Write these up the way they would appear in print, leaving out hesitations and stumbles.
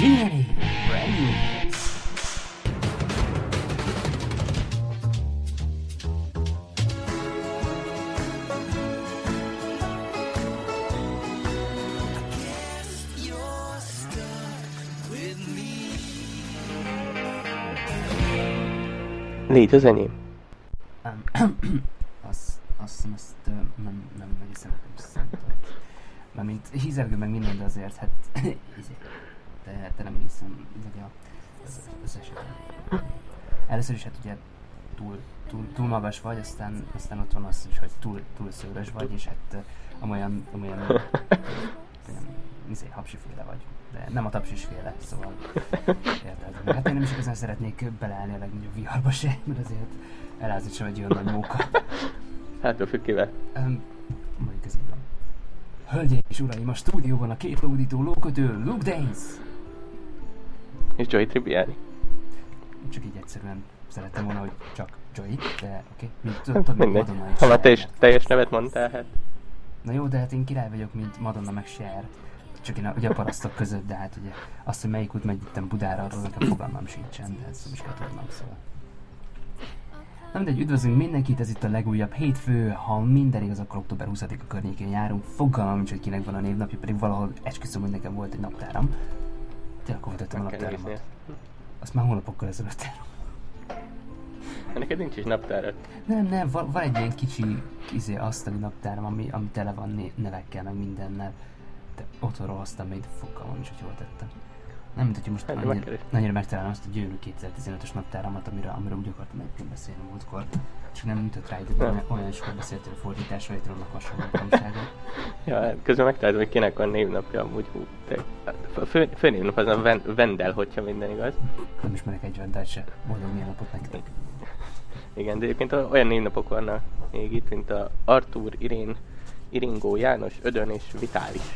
Ginny! Brand new hits. Légy az enyém. Azt hiszem, ezt nem egészen számított. Mármint hízelgő meg minden, de azért, hát... te nem egészen vagy az esetem. Először is hát ugye túl magas vagy, aztán ott van az is, hogy túl szőrös vagy, és hát amolyan hapsiféle vagy. De nem a tapsisféle, szóval érted. Hát én nem is igazán szeretnék beleállni a legnagyobb viharba se, mert azért elázni sem egy olyan nagy móka. Hát a függével. Mondjuk ez így van. Hölgyeim és uraim, a stúdióban a két lódító lókötő, Luke Danes! És Joey Tribbiani. Csak így egyszerűen szerettem volna, hogy csak Joey, de oké. Tudod, mint Madonna is. Ha már te is teljes nevet mondtál, hát. Na jó, de hát én király vagyok, mint Madonna meg Cher. Csak én ugye a parasztok között, de hát ugye azt, hogy melyik út megy itten Budára, arról nekem fogalmam sincsen, de ezt nem is kell tudnom, szóval. Na mindegy, üdvözlünk mindenkit, ez itt a legújabb hétfő, ha minden igaz, akkor október 20-a környékén járunk, fogalmam nincs, hogy kinek van a névnapja, pedig valahol esküszöm, hogy nekem volt egy naptáram. Tényleg akkor vetettem a naptáramat. Azt már hónapokkal ezelőtt. Neked nincs is naptárad. Nem, van egy ilyen kicsi asztali naptáram, ami tele van nevekkel, meg mindennel. De otthonról hoztam még, de fogalmam is, hogy hol tettem. Nem, mint hogy most annyira megtalálom azt a gyönyörű 2015-ös naptáramat, amiről úgy akartam egyébként beszélni múltkor. Csak nem jutott rá ide, olyan sokat beszéltél a fordításról, hogy annak hasonló baromságot. Ja, közben megtaláltam, hogy kinek van névnapja amúgy. A főnévnap az a Vendel, hogyha minden igaz. Nem ismerek egy Vendelt se. Boldog névnapot nektek. Igen, de egyébként olyan névnapok vannak még itt, mint a Artúr, Irén, Iringó, János, Ödön és Vitális.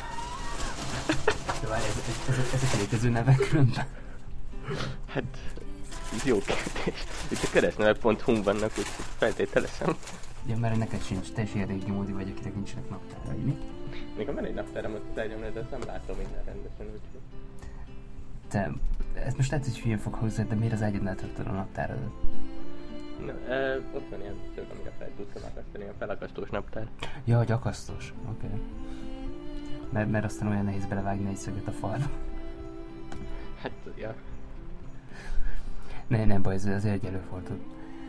Jó, ezek létező nevek különben. Hát, ez jó kérdés. Itt a keresztnevek.hu vannak, úgyhogy feltételezem. Ja, mert neked sincs, te is ilyen régi módi vagy, akinek nincsenek naptárai, mi? Még van egy naptáram ott az ágyamra, de ezt nem látom minden rendesen, úgyhogy... Te, ezt most lehet, hogy hülyén fog hozzá, de miért az ágyadnál traktad a naptáradat? Ott van ilyen szög, amire fel tudsz akasztani, ilyen felakasztós naptár. Ja, hogy akasztós, oké. Mert aztán olyan nehéz belevágni egy szöget a falba. Hát, ja. Nem baj, ez azért előfordul.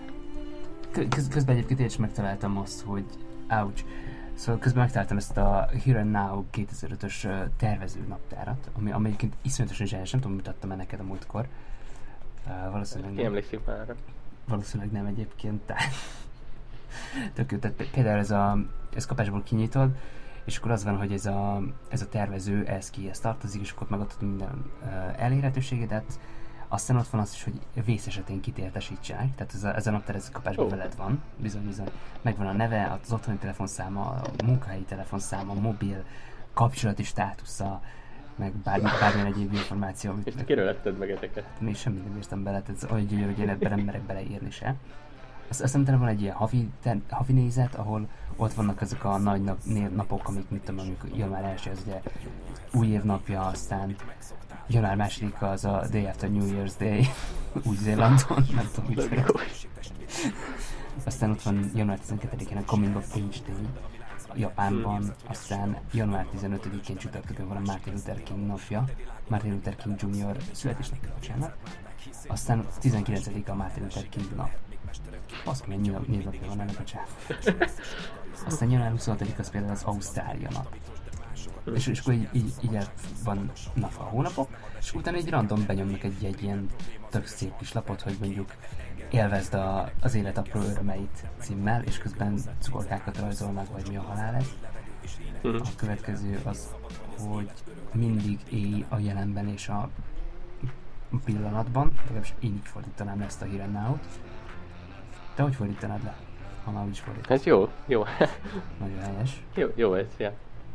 Közben egyébként én is megtaláltam azt, hogy... Ouch! Szóval közben megtaláltam ezt a Here and Now 2005-ös tervező naptárat, ami egyébként iszonyatosan zseniális, nem tudom, mutattam-e neked a múltkor. Valószínűleg nem. Emlékszik már. Valószínűleg nem egyébként, tehát... Tök jó, tehát például ez kapásból kinyitod, és akkor az van, hogy ez a tervező, ez kihez tartozik, és akkor megadod minden elérhetőségedet. Aztán ott van az is, hogy vész esetén kit értesítsenek, tehát ez a naptár ez a kapásban veled van, bizony. Megvan a neve, az otthoni telefonszáma, a munkahelyi telefonszáma, a mobil, kapcsolati státusza, meg bármilyen egyéb információ. És kiről letted meg ezeket? Még semmit nem írtam bele, ez olyan gyönyörű, hogy én ebben nem merek beleírni se. Aztán utána van egy ilyen havi nézet, ahol ott vannak ezek a nagy napok, amik mit tudom, amikor január 1 az ugye új év napja, aztán január 2 az a Day After New Year's Day, Új-Zélandon, nem tudom mit. Aztán ott van január 12-én a Coming of Age Day Japánban, aztán január 15-én csütörtökön van a Martin Luther King napja, Martin Luther King Jr. születésnapja, bocsánat. Aztán 19-a Martin Luther King nap. Azt milyen névnapja van ennek a csáv. Aztán január 26 az például az Ausztrália nap. És akkor így van nap a hónapok, és utána egy random benyomnak egy ilyen tök szép kis lapot, hogy mondjuk élvezd az élet apró örömeit címmel, és közben cukorkákat rajzolnak, vagy mi a halál ez. A következő az, hogy mindig élj a jelenben és a pillanatban, legalábbis én így fordítanám le ezt a Here and Now-t. Te hogy fordítanád le, ha már úgy is fordítanád? Ez jó. Nagyon helyes. Jó ez, ja.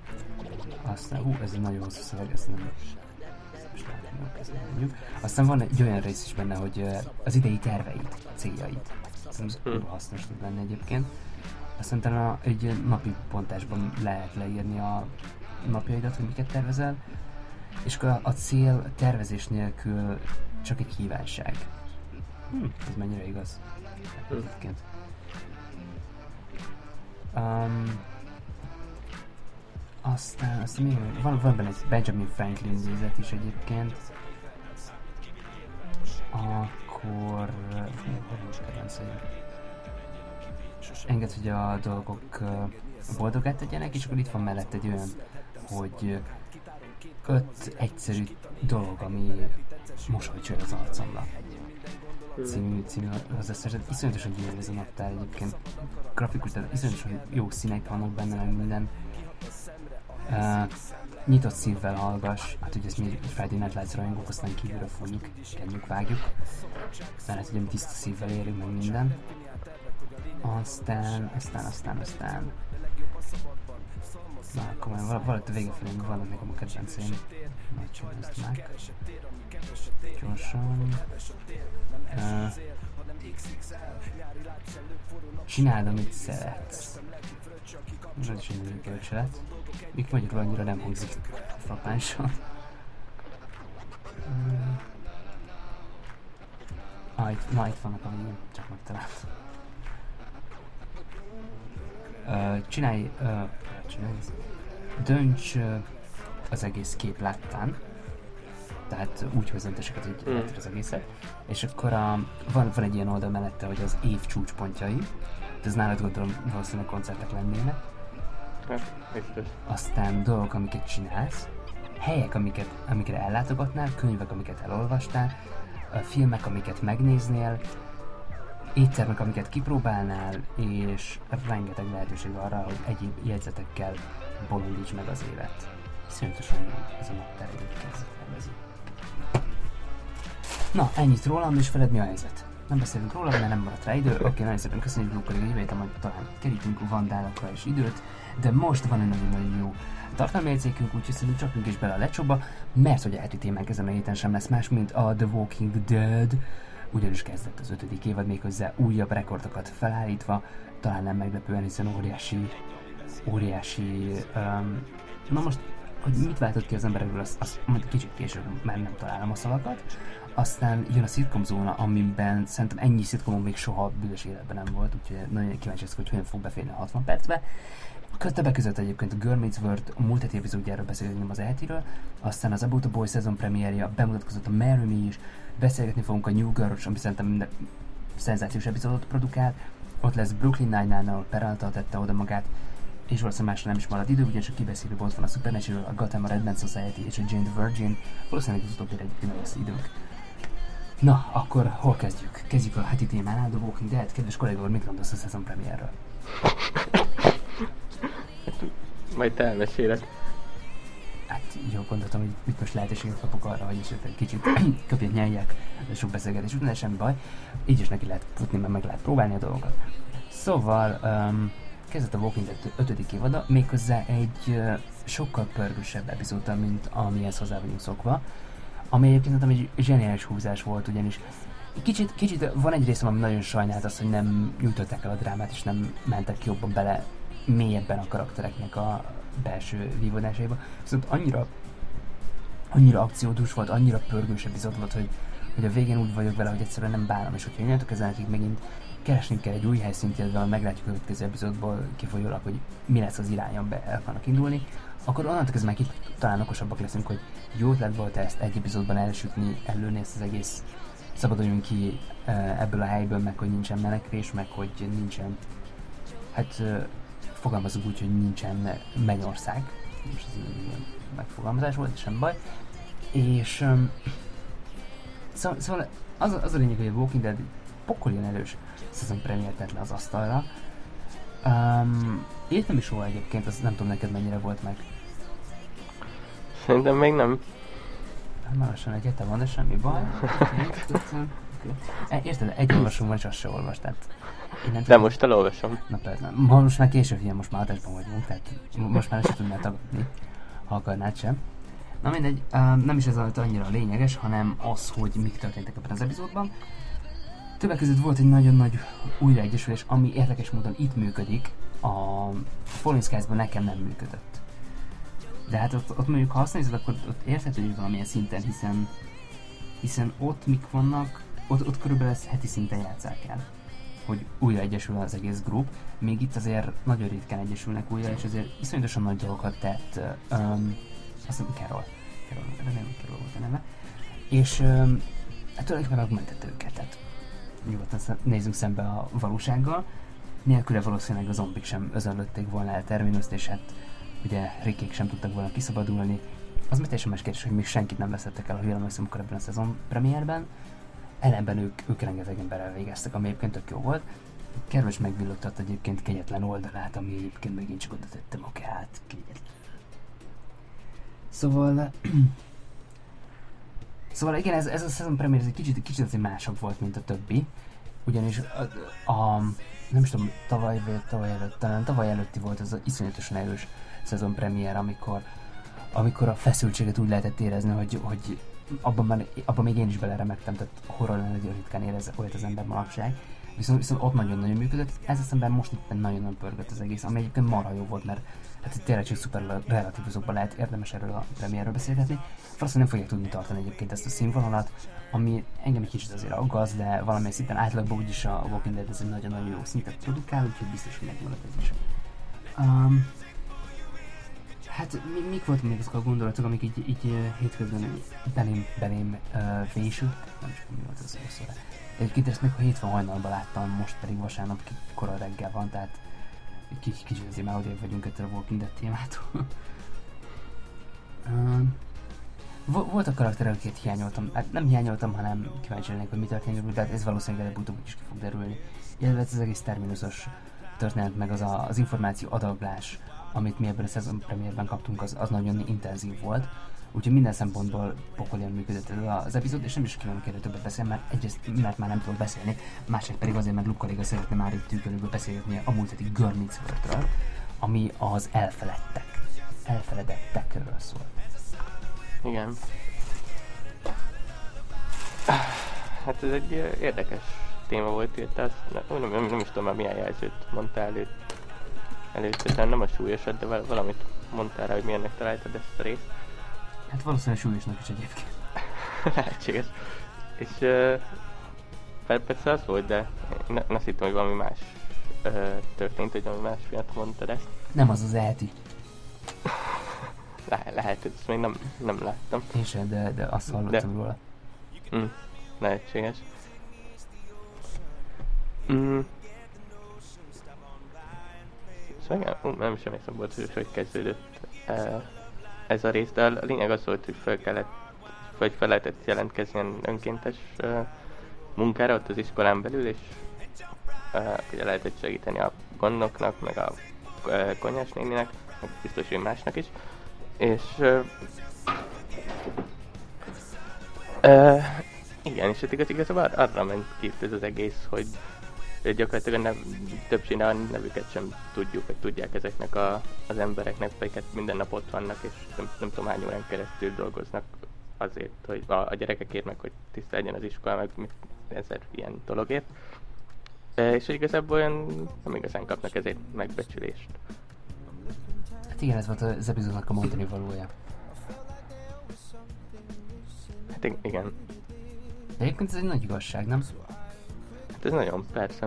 Aztán, ez egy nagyon hosszú szöveg, ezt nem mondjuk. Aztán van egy olyan rész is benne, hogy az idei terveit, céljait. Ez kurva hasznos tud lenni egyébként. Aztán utána egy napi pontásban lehet leírni a napjaidat, hogy miket tervezel. És akkor a cél tervezés nélkül csak egy kívánság. Ez mennyire igaz? Egyébként. Aztán még van benne egy Benjamin Franklin idézet is egyébként. Akkor... engedd, hogy a dolgok boldogát tegyenek, és akkor itt van mellett egy olyan, hogy 5 egyszerű dolog, ami mosolyt csör az arcomra. Című az összeset. Iszonyatosan gyűlöl ez a naptár egyébként. Grafikus, tehát iszonyatosan jó színek vannak benne, meg minden. Nyitott szívvel hallgass, hát ugye ezt mi Friday Night Lights rajongók, aztán kívülről fogjuk, kenjük, vágjuk. Mert ugye mi tiszta szívvel érünk meg minden. Aztán... Na, akkor már valahogy a vége felé vannak nekem a kedvenceim. Majd csináljuk meg. Gyorsan. Csináld, amit szeretsz. Ez is egy bölcselet. Míg magyarul annyira nem hangzik frappánsan. Itt vannak a végén, csak megtalált. Csinálj, dönts az egész kép láttán, tehát úgy hozzanteseket, hogy látod az egészet, és akkor van egy ilyen oldal mellette, hogy az év csúcspontjai, de ez nálad gondolom valószínűleg koncertek lennének. Aztán dolgok, amiket csinálsz, helyek, amikre ellátogatnál, könyvek, amiket elolvastál, filmek, amiket megnéznél, éttermek, amiket kipróbálnál, és rengeteg lehetőség arra, hogy egyéb jegyzetekkel bolondíts meg az élet. Iszonyatosan jó ez a naptár egyébként. Na, ennyit rólam, és veled mi a helyzet? Nem beszélünk róla, mert nem maradt rá idő. Oké, nagyon szépen köszönjük, Lukkari, hogy jövő héten majd talán kerítünk vandálakra is időt, de most van egy nagyon-nagyon jó tartalmi jegyzékünk, úgyhogy szerintem csapjunk is bele a lecsóba, mert hogy a heti témánk ezen a héten sem lesz más, mint a The Walking Dead, ugyanis kezdett az 5. évad, méghozzá újabb rekordokat felállítva, talán nem meglepően, hiszen óriási na most, hogy mit váltott ki az emberekből, azt majd kicsit később, mert nem találom a szavakat. Aztán jön a Sitcom Zóna, amiben szerintem ennyi szitcomon még soha büdös életben nem volt, úgyhogy nagyon kíváncsi leszek, hogy hogyan fog beférni a 60 percbe. Többek között egyébként a Girl Meets World a múlt heti epizódjáról beszélgetünk az EHT-ről, aztán az About a Boy szezon premierje, bemutatkozott a Marry Me is, beszélgetni fogunk a New Girl-ról, ami szerintem minden szenzációs epizódot produkál, ott lesz Brooklyn Nine-Nine, ahol Peralta tette oda magát, és valószínűleg másra nem is marad idő, ugyanis a kibeszélőbb ott van a Supernatural, a Gotham, a Red Man Society és a Jane the Virgin, valószínűleg az utóbbire egyébként nem lesz időnk. Na, akkor hol kezdjük? Kezdjük a heti témánál, The Walking Dead. Kedves kollégor, mit gondolsz a szezon premierről? Majd te elmeséled. Hát jó, gondoltam, hogy mit most lehetőséget kapok arra, hogy is egy kicsit köpjét nyeljek, de sok beszélgetés után, semmi baj. Így is neki lehet futni, mert meg lehet próbálni a dolgokat. Szóval, kezdett a Walking Dead 5. évada, méghozzá egy sokkal pörgősebb epizóddal, mint amihez hozzá vagyunk szokva. Ami egyébként szerintem egy zseniális húzás volt, ugyanis kicsit van egy részem, ami nagyon sajnált azt, hogy nem nyújtották el a drámát, és nem mentek jobban bele mélyebben a karaktereknek a belső vívódásaiba. Viszont annyira akciódús volt, annyira pörgős epizód volt, hogy a végén úgy vagyok vele, hogy egyszerűen nem bánom, és hogyha innentől kezdve megint keresni kell egy új helyszínt, illetve meglátjuk a következő epizódból kifolyólag, hogy mi lesz az irány, amiben el akarnak indulni, akkor onnantól kezdve már talán okosabbak leszünk, hogy jó ötlet volt ezt egy epizódban elsütni, előni ezt az egész, szabaduljunk ki ebből a helyből, meg hogy nincsen menekvés, meg hogy nincsen, hát fogalmazunk úgy, hogy nincsen mennyország, és ez egy megfogalmazás volt, és sem baj. És szóval az a lényeg, hogy a Walking Dead pokoljon erős szezon premiért tett le az asztalra. Értem is róla egyébként, azt nem tudom neked mennyire volt meg. Szerintem még nem. Már lassan egy hete van, de semmi baj. Érted, egy olvasom van, és azt se olvas, tehát... De most elolvasom. Na persze, most már később, ilyen most már adásban vagyunk, tehát most már se tudnál tagadni, ha akarnád sem. Na mindegy, nem is ez annyira lényeges, hanem az, hogy mik történtek ebben az epizódban. Többek között volt egy nagyon nagy újraegyesülés, ami érdekes módon itt működik, a Fallen Skies-ban nekem nem működött. De hát ott mondjuk, ha azt nézed, akkor ott érthető, hogy valamilyen szinten, hiszen ott mik vannak, ott körülbelül ezt heti szinten játsszák el, hogy újra egyesül az egész grup, még itt azért nagyon ritkán egyesülnek újra, és azért iszonyatosan nagy dolgokat tett, azt hiszem Carol, remélem Carol volt a neve, és hát tulajdonképpen megmentette őket, tehát nyugodtan nézzünk szembe a valósággal, nélküle valószínűleg a zombik sem özönlötték volna el Terminust, és hát ugye Rickék sem tudtak volna kiszabadulni. Az még teljesen más kérdés, hogy még senkit nem veszettek el, ha jól emlékszem, akkor ebben a szezon premierben. Ellenben ők rengeteg emberrel végeztek, ami egyébként tök jó volt. Carol is megvillogtatta egyébként kegyetlen oldalát, ami egyébként megint csak oda tette magát. Kegyetlen. Szóval igen, ez a szezon premier ez egy kicsit azért másabb volt, mint a többi. Ugyanis nem is tudom, tavaly előtti volt az iszonyatosan erős szezon premier, amikor a feszültséget úgy lehetett érezni, hogy abban még én is beleremegtem, tehát horror nagyon ritkán érez olyat az ember manapság. Viszont ott nagyon-nagyon működött, ez szemben most itt nagyon-nagyon pörgött az egész, ami egyébként marha jó volt, mert hát tényleg csak szuper relatívizókban lehet érdemes erről a premierről beszélgetni. Valószínűleg nem fogják tudni tartani egyébként ezt a színvonalat, ami engem egy kicsit azért aggaszt, de valamilyen szinten átlagban úgyis a Walking Dead ez egy nagyon-nagyon jó szintet produkál, úgyhogy biztos, hogy megmarad ez is. Hát mik voltak még azok a gondolatok, amik így hétközben belém vésült? Nem is tudom, mi volt az szóra. Egyébként ezt még a hétfőn hajnalban láttam, most pedig vasárnap kora reggel van, tehát kicsit azért már odébb vagyunk ettől a Walking Dead témától. Voltak karakterek, akiket hiányoltam, hát nem hiányoltam, hanem kíváncsi lennék, hogy mi történik, de hát ez valószínűleg előbb-utóbb is ki fog derülni. Illetve ez az egész terminusos történet, meg az információ adaglás, amit mi ebben a szezon premierben kaptunk, az nagyon intenzív volt. Úgyhogy minden szempontból pokolian működött az epizód, és nem is kívánom erről többet beszélni, mert egyrészt mert már nem tudok beszélni, másrészt pedig azért, mert Luke kolléga szeretne már itt tűkörülből beszélgetni a múlt heti Girl Meets World-ről, ami az elfeledettekről szól. Igen. Hát ez egy érdekes téma volt, illetve nem is tudom már milyen jelzőt mondtál előtte, nem a súlyosat, de valamit mondtál rá, hogy milyennek találtad ezt a részt. Hát valószínűleg súlyosnak is egyébként. Lehetséges. És persze az volt, de én azt hittem, hogy valami más történt, hogy valami más miatt mondtad ezt. Nem az elti. Lehet, ezt még nem láttam. Én sem, de azt hallottam róla. Lehetséges. Szóval nem is emlékszem volt, hogy kezdődött ez a rész, de a lényeg az volt, hogy fel lehetett jelentkezni ilyen önkéntes munkára ott az iskolán belül, és ugye lehetett segíteni a gondnoknak, meg a konyhás néninek, meg biztos, hogy másnak is. És igen, és igazából arra ment ki ez az egész, hogy gyakorlatilag többsége a nevüket sem tudjuk, vagy tudják ezeknek az embereknek, pedig minden nap ott vannak, és nem tudom hány órán keresztül dolgoznak azért, hogy a gyerekekért, meg hogy tiszta legyen az iskola, meg 1000 ilyen dologért. És igazából olyan nem igazán kapnak ezért megbecsülést. Hát igen, ez volt az epizódnak a mondani valója. Hát igen. De egyébként ez egy nagy igazság, nem? Hát ez nagyon, persze.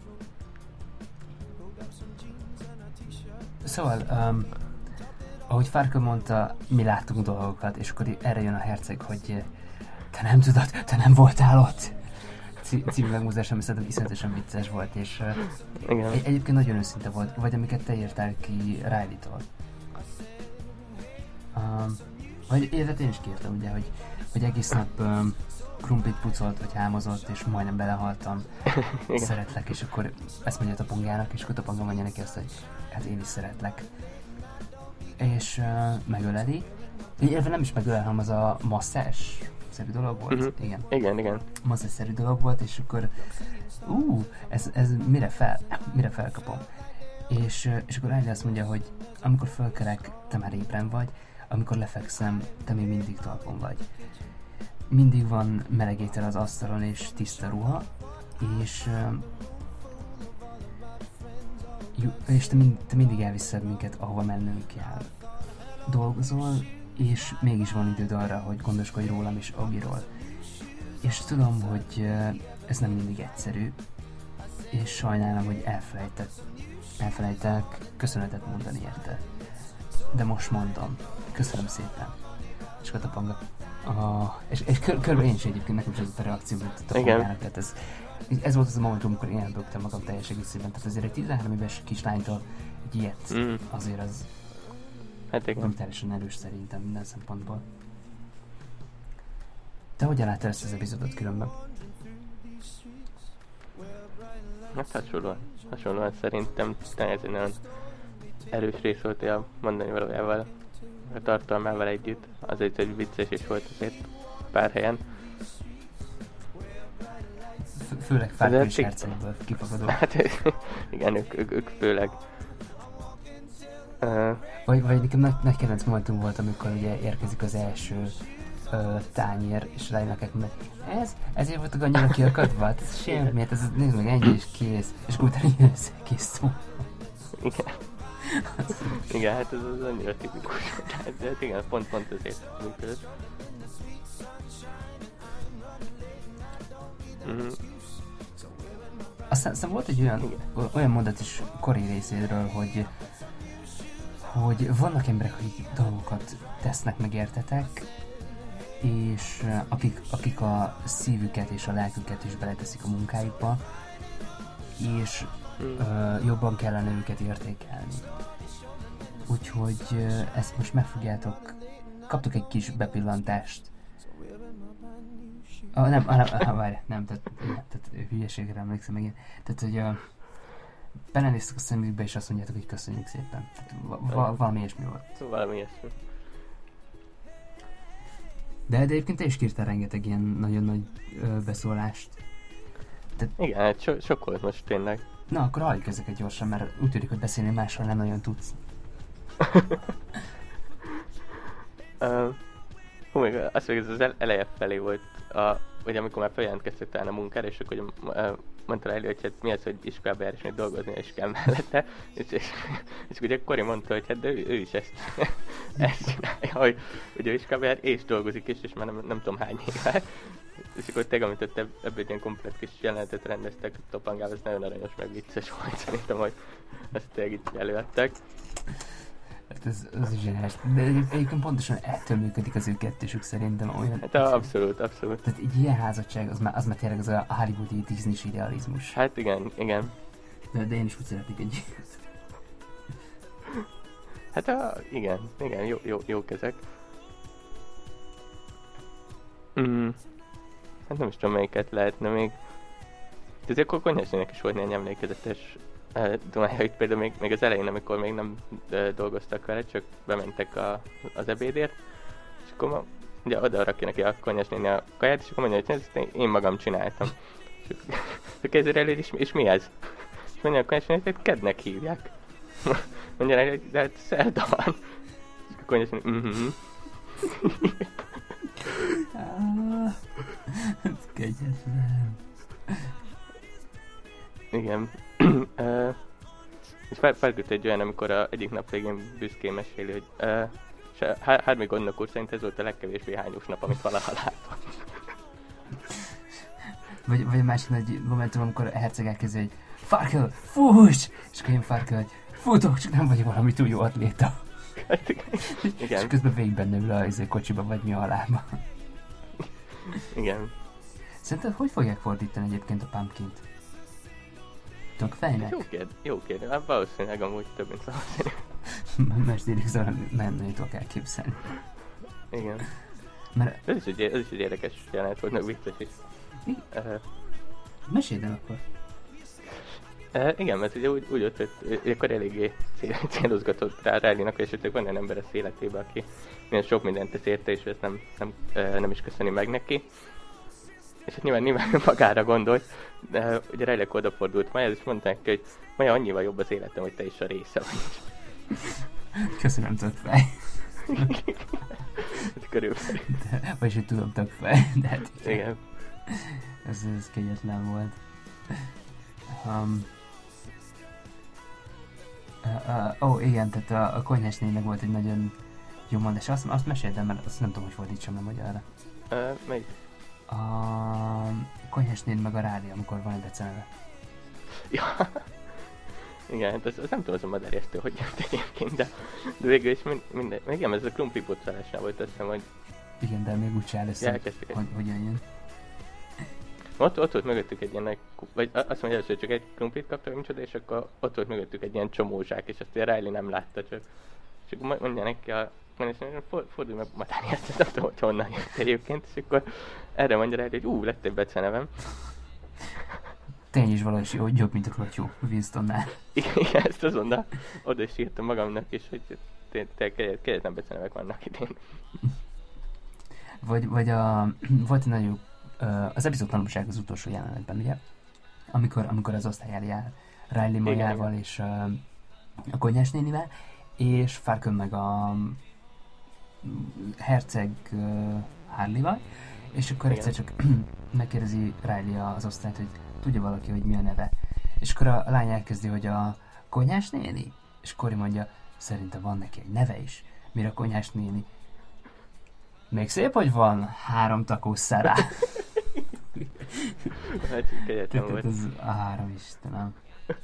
Szóval, ahogy Farka mondta, mi láttunk dolgokat, és akkor erre jön a herceg, hogy te nem tudod, te nem voltál ott. Című megmúzás, ami szerintem iszonyatosan vicces volt, és egyébként nagyon őszinte volt, vagy amiket te írtál ki Riley-tól. Vagy illetve én is kértem, ugye, hogy egész nap krumplit pucolt, vagy hámozott, és majdnem belehaltam. Szeretlek, és akkor ezt mondja Tapongának, és akkor Tapongá mondja neki azt, hogy hát én is szeretlek. És megöleli. Illetve nem is megölel, hanem az a masszás-szerű dolog volt. Igen. Masszás-szerű dolog volt, és akkor ez mire felkapom. És akkor Riley azt mondja, hogy amikor fölkelek, te már ébren vagy, amikor lefekszem, te még mindig talpon vagy. Mindig van meleg étel az asztalon és tiszta ruha, és te mindig elviszed minket, ahova mennünk kell. dolgozol, és mégis van időd arra, hogy gondoskodj rólam és Agiról. És tudom, hogy ez nem mindig egyszerű, és sajnálom, hogy elfelejtek köszönetet mondani érte. De most mondom. Köszönöm szépen. És a Tapanga... És körülbelül én is egyébként nekem is az a reakció, hogy a Tapangának, tehát ez volt az a momentum, amikor én elbögtem magam teljes egészében. Tehát azért egy 13 éves kislánytól egy ilyet azért az brutálisan erős szerintem minden szempontból. Te hogyan láttál ezt az epizódot különben? Hát hasonlóan szerintem ez egy nagyon erős rész volt a mondani valójával, a tartalmával együtt. Azért, hogy vicces is volt azért pár helyen. Főleg Fárkő és Hercegyből kifogadó. Hát igen, ők főleg. Vagy nekem nagy kedvenc momentum volt, amikor ugye érkezik az első tányér, és rájönnek mondani, ezért voltak annyira kiakadva, hát ez semmi, ez nézd meg, ennyi és kész, és utána jön össze kész szó. Igen. Igen, hát ez az annyira tipikus. De hát igen, pont ezért működött. Aztán volt egy olyan mondat is Cory részéről, hogy vannak emberek, akik dolgokat tesznek meg értetek, és akik a szívüket és a lelküket is beleteszik a munkájukba, és jobban kellene őket értékelni. Úgyhogy ezt most megfogjátok, kaptok egy kis bepillantást. Tehát hülyeségre emlékszem megint. Tehát, hogy belenéztek a szemükbe, és azt mondjátok, hogy köszönjük szépen. Tehát, valami ilyesmi volt. Valami ilyesmi. De egyébként te is kírtál rengeteg ilyen nagyon nagy beszólást. Igen, hát sok volt most tényleg. Na, akkor halljuk ezeket gyorsan, mert úgy tűnik, hogy beszélni mással nem nagyon tudsz. Még azt mondjuk, ez az eleje felé volt, hogy amikor már feljelentkeztek talán a munkára, és akkor mondta rá, hogy hát mi az, hogy iskolába jár, és még dolgozni is kell mellette, és ugye Cory mondta, hogy hát de ő is ezt csinálja, hogy ugye iskolába jár, és dolgozik is, és már nem tudom hány éve. És akkor tényleg, amit ott ebből egy ilyen komplet kis jelenetet rendeztek Topangával, ez nagyon aranyos, meg vicces volt, szerintem, hogy ezt tényleg így előadtak. Hát ez is zseniális. De egyébként pontosan ettől működik az ő kettősük szerintem olyan... Hát abszolút. Tehát egy ilyen házadság, az már tényleg az a hollywoodi Disney-s idealizmus. Hát igen. De én is úgy szeretnék egy ilyet. Hát igen, jók ezek. Hát nem is tudom, melyiket lehetne még. De azért akkor Konyhásnének is volt néhány emlékezetes dumája, hogy például még az elején, amikor még nem dolgoztak vele, csak bementek az ebédért, és akkor ugye oda rakja neki a Konyhásnéni a kaját, és akkor mondja, hogy ezt én magam csináltam. És a kezére előtt, és mi ez? És mondja a Konyhásnéni, hogy Kednek hívják. Mondja rá, hogy de hát szerda van. És a Konyhásnéni, Ez kegyetlen. Igen. És felkült egy olyan, amikor egyik nap végén büszkén meséli, hogy Harmy gondnok úr szerint ez volt a legkevésbé hányos nap, amit valaha látott. Vagy a másik nagy momentum, amikor a herceg elkezdi, hogy Farkel, fuss! És akkor én Farkel, hogy futok, csak nem vagy valami túl jó atléta. Hát igen. És közben végig benne ül a kocsiba, vagy mi a lába. Igen. Szerinted hogy fogják fordítani egyébként a Pumpkint? Tökfejnek? Jó kérdés. Hát valószínűleg amúgy több, mint valószínű. Mesdélik szóval nem tudok elképzelni. Igen. Mert... Ez is egy érdekes jelenet volt, meg vicces is. Mesélj el akkor. Igen, mert ugye úgy ott, hogy akkor eléggé célozgatott rá Riley-nak, és esetleg van olyan ember az életében, aki milyen sok mindent tesz érte, és ezt nem is köszöni meg neki. És hát nyilván magára gondolt, de ugye Riley odafordult Maja, és mondta neki, hogy Maja, annyival jobb az életem, hogy te is a része vagy. Köszönöm, Tökfej. Körülbelül. Vagyis, hogy tudom, Tökfej, de hát igen. Ez kegyetlen volt. Igen, tehát a Konyhásnének volt egy nagyon Jó, mondd, és azt meséld el, mert azt nem tudom, hogy fordítsam le magyarra. Melyik? A Konyhás néni meg a rádió, amikor van egy beceneve. Ja. Igen, hát az nem tudom, az a maderjesztő, hogy jött egyébként, de végül is minden... Igen, ez a krumpli pucolásnál volt, azt hiszem, hogy... Igen, de még úgy se először, hogy jön. Ott volt mögöttük egy ilyen, vagy azt mondja, először csak egy krumplit kaptak, vagy micsoda, és akkor ott volt mögöttük egy ilyen csomózsák, és azt a Riley nem látta csak. És akkor mondja neki fordulj meg Matáni, ezt nem tudom, hogy honnan jött egyébként, és akkor erre mondja Riley, hogy lett egy becenevem. Tény is valahogy jobb, mint a klotyó Winstonnál. Igen, ezt azonnal oda is írtam magamnak is, hogy kegyetlen becenevek vannak idén. Vagy volt egy nagyon az epizód tanulság az utolsó jelenetben, ugye? Amikor az osztályjel jár Riley Majával és a Konyhás nénivel, és Falcon meg a herceg Harley-val, és akkor egyszer csak megkérdezi Riley az osztályt, hogy tudja valaki, hogy mi a neve. És akkor a lány elkezdi, hogy a Konyhás néni? És Cory mondja, szerintem van neki egy neve is. Mire a Konyhás néni? Még szép, hogy van 3 takószárá. Hát kegyetlen volt. Ez a 3 Istenem.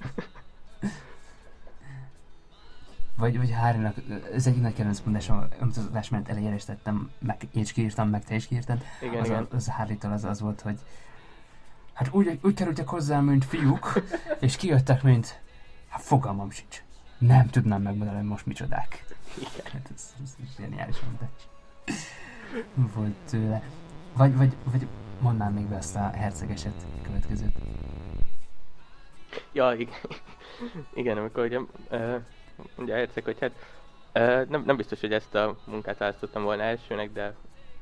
Vagy Harrynak, ez egyik nagy kedvenc mondásom, amit az adás ment elejére is tettem, én is kiírtam, meg te is kiírtad. Igen. Az Harrytól az volt, hogy hát úgy kerültek hozzám, mint fiúk, és kijöttek, mint hát fogalmam sincs. Nem tudnám megmondani, hogy most micsodák. Igen. Hát ez zseniális mondás. Volt tőle. Vagy mondnám még be azt a hercegeset következőt. Ja, igen. Igen, amikor ugye mondja a herceg, hogy hát nem biztos, hogy ezt a munkát választottam volna elsőnek, de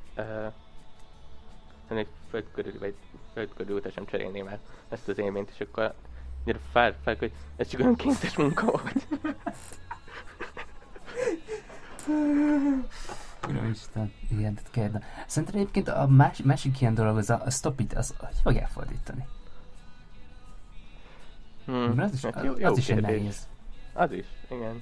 egy földkörüli utasan cserélném el ezt az élményt, és akkor gyere fel, hogy ez csak önkéntes munka volt. Uramisten, igen, tehát kérdem. Szerintem egyébként a másik ilyen dolog, az a stop it, az hogy fogják fordítani? Az is egy nehéz. Az is, igen.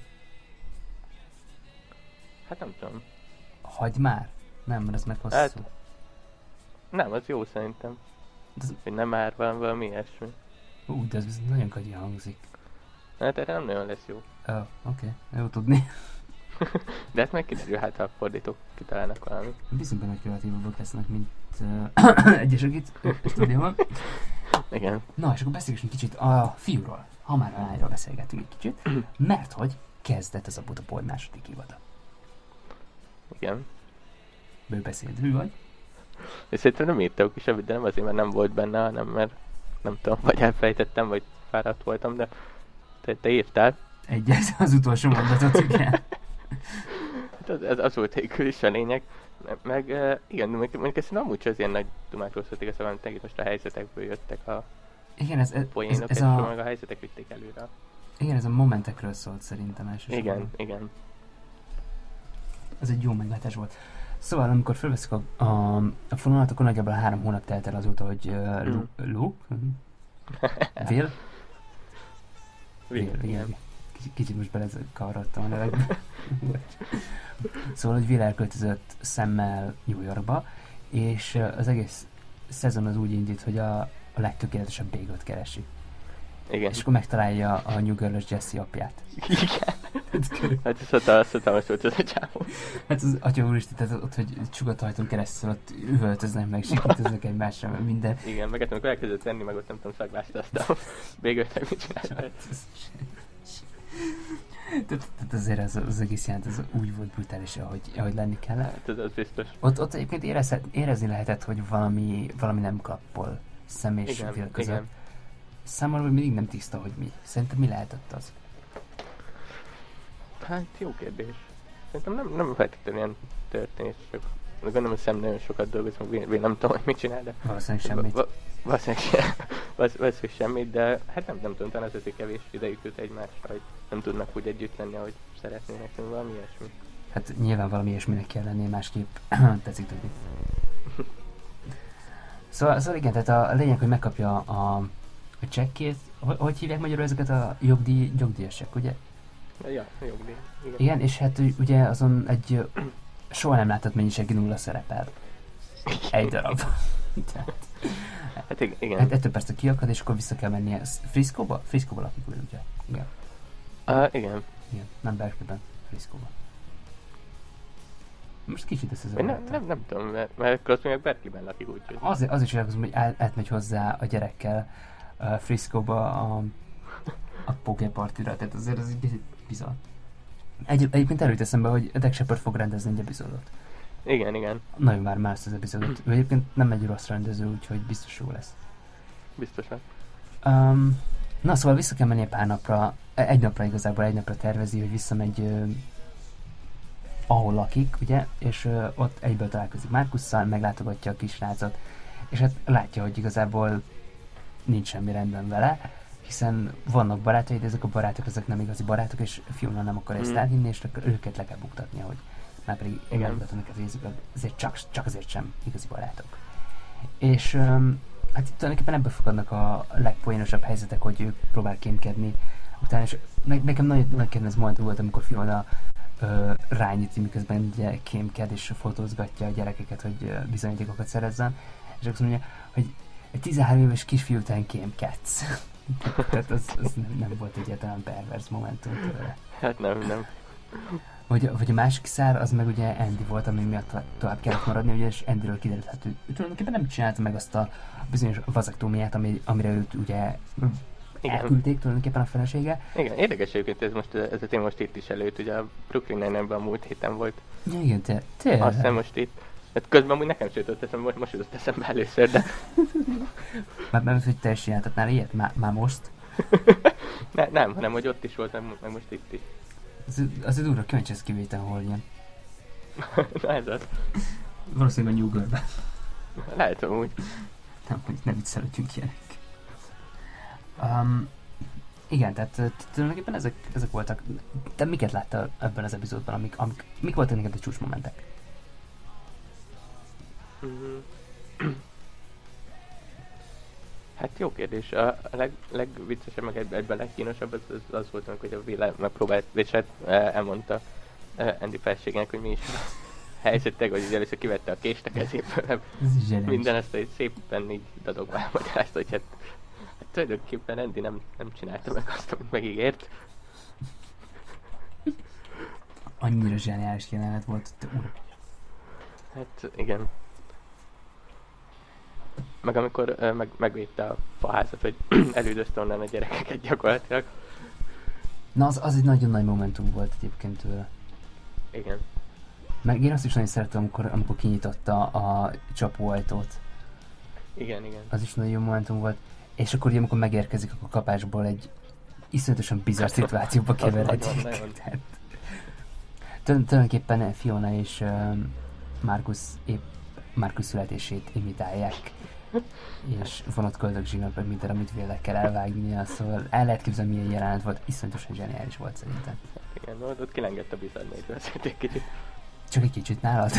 Hát nem tudom. Hagyd már? Nem, mert ez meg hosszú. Hát, nem, az jó szerintem. Hogy nem már valami ilyesmi. De ez nagyon kagyi hangzik. Hát erre nem nagyon lesz jó. Oké. Jó tudni. De hát meg kiderül, hát ha a fordítók kitalálnak valamit. Bízunk benne, hogy kreatívabbak lesznek, mint egyesek itt a stúdióban. Igen. Na, és akkor beszéljünk egy kicsit a fiúról. Ha már a lányról beszélgetünk egy kicsit. Mert hogy kezdett az a Budapoly második évada. Igen. Bőbeszédű vagy? És szerintem nem írtam ki semmit, de nem azért, mert nem volt benne, hanem mert nem tudom, vagy elfejtettem, vagy fáradt voltam, de te írtál. Egyes, az utolsó mondatot, igen. Hát az volt végül is a lényeg. Meg igen, mondjuk ezt amúgy sem az ilyen nagy dumákról szólt igazából, hogy most a helyzetekből jöttek a poénok, és meg a helyzetek vitték előre. Igen, ez a momentekről szólt szerintem elsősorban. Igen. Ez egy jó meglátás volt. Szóval, amikor felveszik a fonalat, akkor nagyjából 3 hónap telt el azóta, hogy Luke? Will, igen. Kicsit most belekavarodtam a nevekbe. Szóval, hogy Will elköltözött Sammel New Yorkba, és az egész szezon az úgy indít, hogy a legtökéletesebb Bagelt keresi. Igen. És akkor megtalálja a New Girl-ös Jesse apját. Igen. Hát ez hatalmas volt az a csávó. Hát az atya úristen, tehát ott, hogy csugatajtón keresztül ott üvöltöznek meg, sikítoznak egymásra, meg minden. Igen, meg amikor elkezdett venni, meg ott nem tudom, szaglásta azt a Bagelt, meg mit csinálta. Tehát azért az egész jelent, az úgy volt brutális, ahogy lenni kell. Hát az biztos. Ott egyébként érezni lehetett, hogy valami nem klappol Sam és Will között. Igen. Számomra mindig nem tiszta, hogy mi. Szerintem mi lehetett az? Hát jó kérdés. Szerintem nem feltétlenül ilyen történés, csak gondolom, hogy Sam nagyon sokat dolgozik, meg nem tudom, hogy mit csinál, de... Valószínűleg semmit. Valószínűleg semmit, de hát nem tudom, talán az kevés idejük jut egymásra, hogy nem tudnak úgy együtt lenni, ahogy szeretnének, valami ilyesmi. Hát nyilván valami ilyesminek kell lenni, másképp tetszik tudni. Szóval igen, tehát a lényeg, hogy megkapja a csekkét, hogy hívják magyarul ezeket a jogdíjasak, ugye? Ja, jogdíj. Igen, és hát ugye azon egy soha nem látott mennyiségű nulla szerepel. Egy darab. Hát igen. Hát ettől persze kiakad, és akkor vissza kell mennie. Friscoba? Friscoba lakik ő, ugye? Igen. Igen. Igen, nem Berkeleyben, Friscoba. Most kicsit ez nem tudom, mert Crosby meg Berkeleyben lakik, úgyhogy... Az is jelentkezem, hogy átmegy hozzá a gyerekkel Friscoba a poképartira, tehát azért az egy bizony. Egyébként előtt eszembe, hogy Dax Shepard fog rendezni egy epizódot. Igen. Nagyon vár már ezt az epizódot. Ő egyébként nem egy rossz rendező, úgyhogy biztos jó lesz. Biztosan. Na, szóval vissza kell menni pár napra, egy napra tervezi, hogy visszamegy ahol lakik, ugye, és ott egyből találkozik Marcusszal, meglátogatja a kisrácot, és hát látja, hogy igazából nincs semmi rendben vele, hiszen vannak barátai, de ezek a barátok ezek nem igazi barátok, és Fiona nem akar ezt elhinni, és őket le kell buktatnia, hogy már pedig megmutatom a részüket, ezért csak azért sem igazi barátok. És hát itt tulajdonképpen ebből fogadnak a legpoénosabb helyzetek, hogy ő próbál kémkedni utána, és nekem nagy kedvenc moment volt, amikor Fiona rányíti, miközben ugye kémked és fotózgatja a gyerekeket, hogy bizonyítékokat szerezzen, és akkor mondja, hogy egy 13 éves kisfiú után kémkedsz. Tehát az nem volt egyáltalán pervers momentum tőle. Hát nem. Vagy a másik szár, az meg ugye Andy volt, ami miatt tovább kellett maradni, ugye, és Andyről kiderült, hát ő tulajdonképpen nem csinálta meg azt a bizonyos vazektómiát, amire őt ugye elküldték tulajdonképpen a felesége. Igen, érdekes egyébként ez a téma most itt is előtt, ugye a Brooklyn Nine-Nine-ben a múlt héten volt. Ja, igen, tényleg. Azt hiszem most itt. Hát közben amúgy nekem se jutott eszembe, most jutott eszembe először, de... Már hogy te is csináltatnál ilyet? Már most? Nem, hanem hogy ott is volt, meg most itt is. Az durva, kíváncsi ez kivétel, hol ilyen. Na ez az. Valószínűleg a New Girl-ben. Lehet amúgy. Nem, hogy ne viccelődjünk ilyenek. Igen, tehát tulajdonképpen ezek voltak. Te miket láttál ebben az epizódban, mik voltak neked a csúcsmomentek? Hát jó kérdés. A legviccesebb, meg egyben legkínosabb az volt, amikor a Will megpróbált, és hát elmondta Andy felségének, hogy mi is a helyzetek, hogy először kivette a kést a kezéből. Minden ezt szépen így dadogva magyarázta, hogy hát tulajdonképpen Andy nem csinálta meg azt, amit megígért. Annyira zseniális jelenet volt, úr. Hát igen. Meg amikor megvédte a faházat, hogy elüldözte onnan a gyerekeket gyakorlatilag. Na az egy nagyon nagy momentum volt egyébként tőle. Igen. Meg én azt is nagyon szerettem, amikor kinyitotta a csapóajtót. Igen. Az is nagyon jó momentum volt. És akkor ugye, amikor megérkezik, akkor kapásból egy iszonyatosan bizarr szituációba keveredik. Tulajdonképpen Fiona és Marcus születését imitálják. És van ott köldögzsinat, meg minden, amit vélek kell elvágnia, szóval el lehet képzelni, milyen jelenet volt, iszonyatosan zseniális volt szerintem. Igen, ott kilengett a bizarr nézve, egy kicsit. Csak egy kicsit nálad?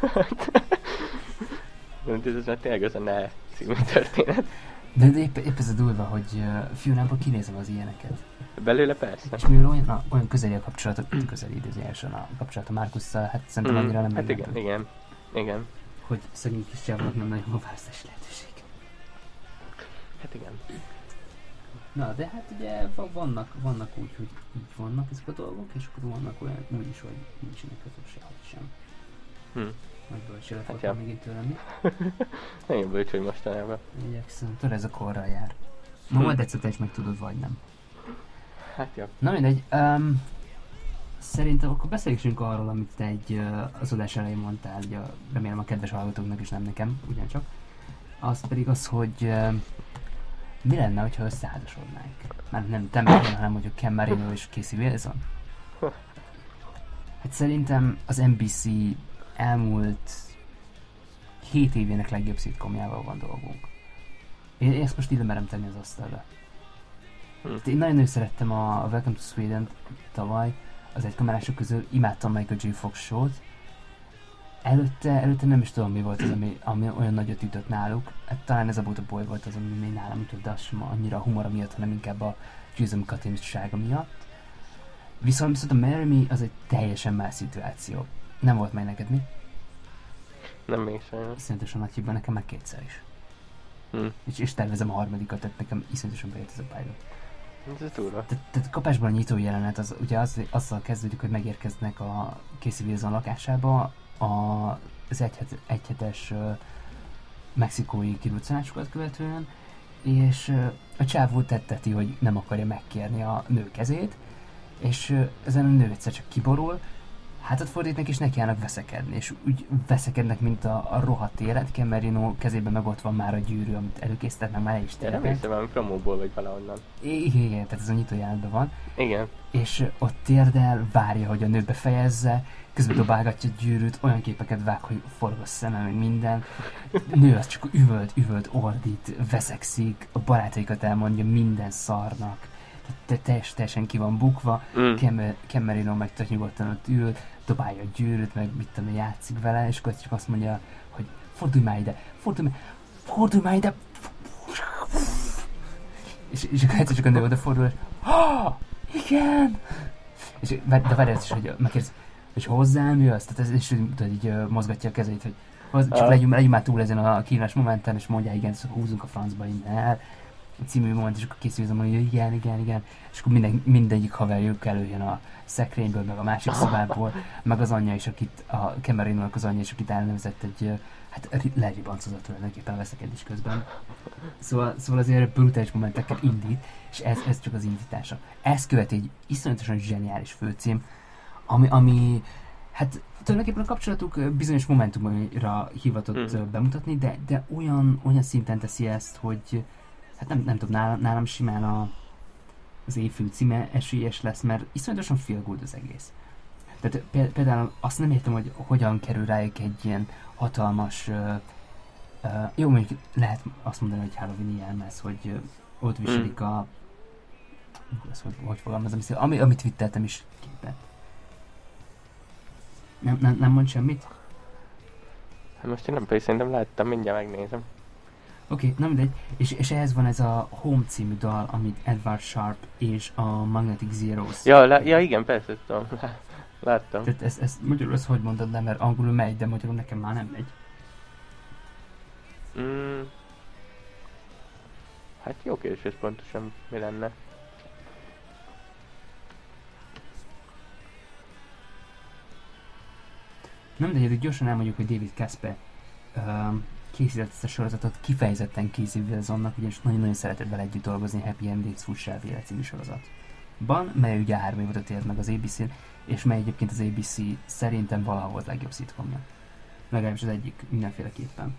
Ez már tényleg az a Ne című történet. De épp ez a durva, hogy Fionából kinézem az ilyeneket. Belőle persze. És mivel olyan közeli a kapcsolat, közeli idézőjelesen a kapcsolat a Marcusszal, hát szerintem annyira nem hát igen. Hogy szegény kis csávónak nem nagyon van választási lehetőség. Hát igen. Na, de hát ugye vannak úgy, hogy így vannak ezek a dolgok, és akkor vannak olyan úgy is, hogy nincsenek között sehogy sem. Nagy bölcsőlet voltam még itt tőlem, mi? Nagyon bölcs, hogy mostanában. Igyekszem, tudod, ez a korral jár. Majd egyszer te is meg tudod, vagy nem. Hát jó. Na mindegy, szerintem akkor beszéljünk arról, amit te az adás elején mondtál, ugye, remélem a kedves hallgatóknak is, nem nekem, ugyancsak. Az pedig az, hogy mi lenne, hogyha összeházasodnánk? Már nem te meg, hanem hogy a Ken Marino és Casey Wilson. Hát szerintem az NBC elmúlt 7 évének legjobb szitkomjával van dolgunk. Én ezt most ide merem tenni az asztalra. Én nagyon szerettem a Welcome to Sweden tavaly, az egy kamerások közül, imádtam Michael J. Fox show-t. Előtte nem is tudom, mi volt az, ami olyan nagyot ütött náluk. Hát, talán ez a Buddha Boy volt az, ami még nálam ütött, de az sem annyira a humora miatt, hanem inkább a Jason Katinssága miatt. Viszont a Marry Me az egy teljesen más szituáció. Nem volt meg neked mi? Nem még sajnos. Iszonyatosan nagy hiba, nekem meg kétszer is. És tervezem a harmadikat, tehát nekem iszonyatosan bejött ez a pilot. Ez durva. Tehát kapásban a nyitó jelenet, az ugye azzal kezdődik, hogy megérkeznek a Casey Wilson lakásába az egyhetes mexikói kiruccanásokat követően, és a csávó tetteti, hogy nem akarja megkérni a nő kezét, és ezen a nő egyszer csak kiborul, hátat fordítnak és nekiállnak veszekedni, és úgy veszekednek, mint a rohadt élet. Camerino kezében meg ott van már a gyűrű, amit előkészített, meg már el is tényleg. Nem hiszem, valami promóból vagy valahonnan. Igen, tehát ez a nyitó jelenetben van. Igen. És ott térdel, várja, hogy a nő befejezze, közben dobálgatja a gyűrűt, olyan képeket vág, hogy forog a szemem, meg minden. A nő az csak üvölt, ordít, veszekszik, a barátaikat elmondja minden szarnak. Tehát teljesen ki van bukva, Camerino meg tök nyugodtan ott ül, dobálja a gyűrűt, meg mit tudom, játszik vele, és akkor csak azt mondja, hogy fordulj már ide, és akkor egyszer csak a nő odafordul, és igen! De várj ezt is, hogy megkérdez, hogy hozzám jössz, tehát ez is tudod, így mozgatja a kezét, hogy csak legyünk már túl ezen a kínos momentán, és mondja, igen, szóval húzunk a francba innen, a című moment, és akkor készülözöm, hogy igen, és akkor mindegyik haverjuk előjön a szekrényből, meg a másik szobából, meg az anyja is, akit a Camerino-nak az anyja is, akit elnevezett egy, leribancozott tulajdonképpen a veszekedés közben. Szóval azért brutális momenteket indít, és ez csak az indítása. Ezt követi egy iszonyatosan zseniális főcím, ami hát tulajdonképpen a kapcsolatuk bizonyos momentumra hivatott bemutatni, de olyan szinten teszi ezt, hogy hát nem tudom, nálam simán az évfilm címe esélyes lesz, mert iszonyatosan feel good az egész. Tehát például azt nem értem, hogy hogyan kerül rájuk egy ilyen hatalmas, jó, mondjuk lehet azt mondani, hogy Halloween jelmez, hogy ott viselik hogy fogalmazom, amit twitteltem is képet. Nem mond semmit? Hát most én nem pedig szerintem láttam, mindjárt megnézem. Oké, na mindegy. És ehhez van ez a Home című dal, amit Edward Sharpe és a Magnetic Zeros. Ja, igen, persze, tudom. Láttam. Tehát ezt magyarul hogy mondod le, mert angolul megy, de magyarul nekem már nem megy. Hát jó kérdés, pontosan mi lenne. Nem, de gyorsan elmondjuk, hogy David Casper készített ezt a sorozatot kifejezetten Casey Wilsonnak, ugyanis nagyon-nagyon szeretett vele együtt dolgozni Happy Endings Fuss el véle című sorozatban, mely ugye 3 évadot ért meg az ABC-n, és mely egyébként az ABC szerintem valaha volt legjobb szitkomja. Legalábbis az egyik mindenféleképpen.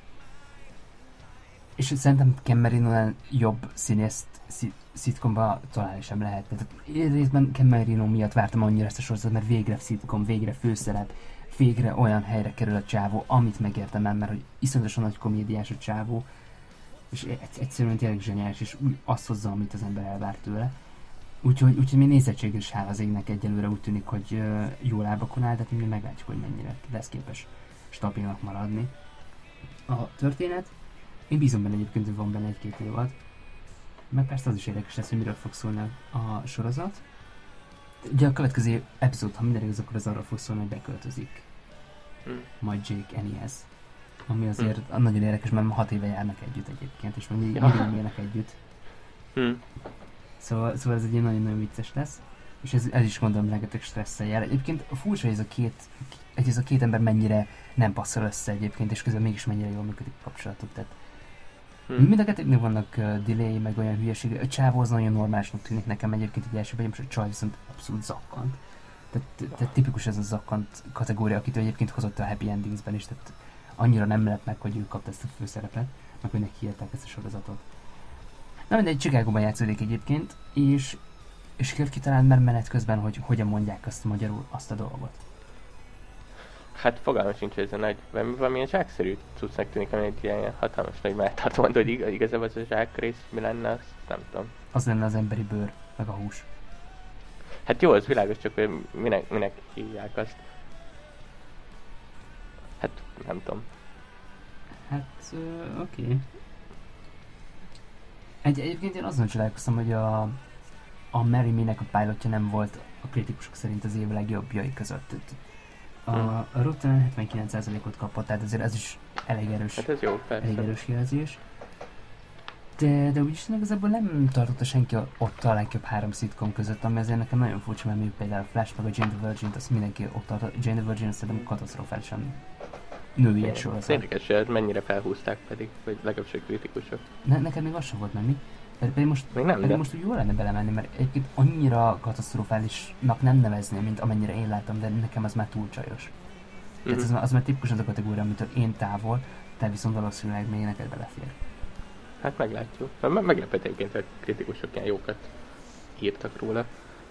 És szerintem Camerino jobb színészt szitkomba találni sem lehet. Tehát részben Camerino miatt vártam annyira ezt a sorozatot, mert végre szitkom, végre főszerep, végre olyan helyre kerül a csávó, amit megértem, mert hogy iszonyatosan nagy komédiás a csávó, és egyszerűen tényleg zseniális, és azt hozza, amit az ember elvárt tőle. Úgyhogy még nézettségre is hál az égnek egyelőre úgy tűnik, hogy jó lábakon áll, de mi meglátjuk, hogy mennyire lesz képes stabilnak maradni. A történet, én bízom benne egyébként, hogy van benne 1-2 évad, meg persze az is érdekes lesz, hogy miről fog szólni a sorozat. Ugye a következő epizód, ha minden igaz, akkor az arra fog szólni, hogy beköltözik majd Jake Anniehez. Ami azért nagyon érdekes, mert 6 éve járnak együtt egyébként, és még mindig nem élnek együtt. Szóval ez egy nagyon-nagyon vicces lesz, és ez is gondolom rengeteg stresszel jár. Egyébként furcsa, hogy ez a két ember mennyire nem passzol össze egyébként, és közben mégis mennyire jól működik a kapcsolatuk. Tehát mind a kettőknek vannak delay, meg olyan hülyeség. A csávó az nagyon normálisnak tűnik nekem egyébként egy elsőben, és a csaj viszont abszolút zakkant. Tehát tipikus ez a zakkant kategória, akit egyébként hozott a Happy Endingsben is, tehát annyira nem lett meg, hogy ő kapta ezt a főszerepet, meg hogy neki írták ezt a sorozatot. Na mindegy, Chicagóban játszódik egyébként, és jött ki talán már menet közben, hogy hogyan mondják azt magyarul, azt a dolgot. Hát fogalmam sincs, hogy ez a nagy, valamilyen zsákszerű cuccnak tűnik, ami egy ilyen hatalmas nagy melltartó, hogy igazából az a zsák rész mi lenne, azt nem tudom. Az lenne az emberi bőr, meg a hús. Hát jó, az világos, csak hogy minek hívják azt. Hát nem tudom. Hát oké. Egyébként én azon csodálkoztam, hogy a a Marry Me-nek a pilotja nem volt a kritikusok szerint az év legjobbjai között. A Rotten 79%-ot kapott, tehát azért ez is elég erős, Hát ez jó, persze. elég erős jelzés. De úgyis igazából nem tartotta senki ott a legjobb 3 szitkom között, ami azért nekem nagyon furcsa, mert mondjuk például a Flash meg a Jane the Virgin-t, azt mindenki ott tartott. Jane the Virgin azt szerintem katasztrofálisan női egy sorozat. Érdekes, hogy mennyire felhúzták pedig, vagy legalábbis a kritikusok. Neked még az sem volt meg, mi? Pedig most úgy jól lenne belemenni, mert egyébként annyira katasztrofálisnak nem nevezném, mint amennyire én láttam, de nekem az már túl csajos. Tehát az már tipikusan az a kategória, amitől én távol, te viszont valószínűleg még neked belefér. Hát meglátjuk. Meglepett egyébként, hogy a kritikusok ilyen jókat írtak róla.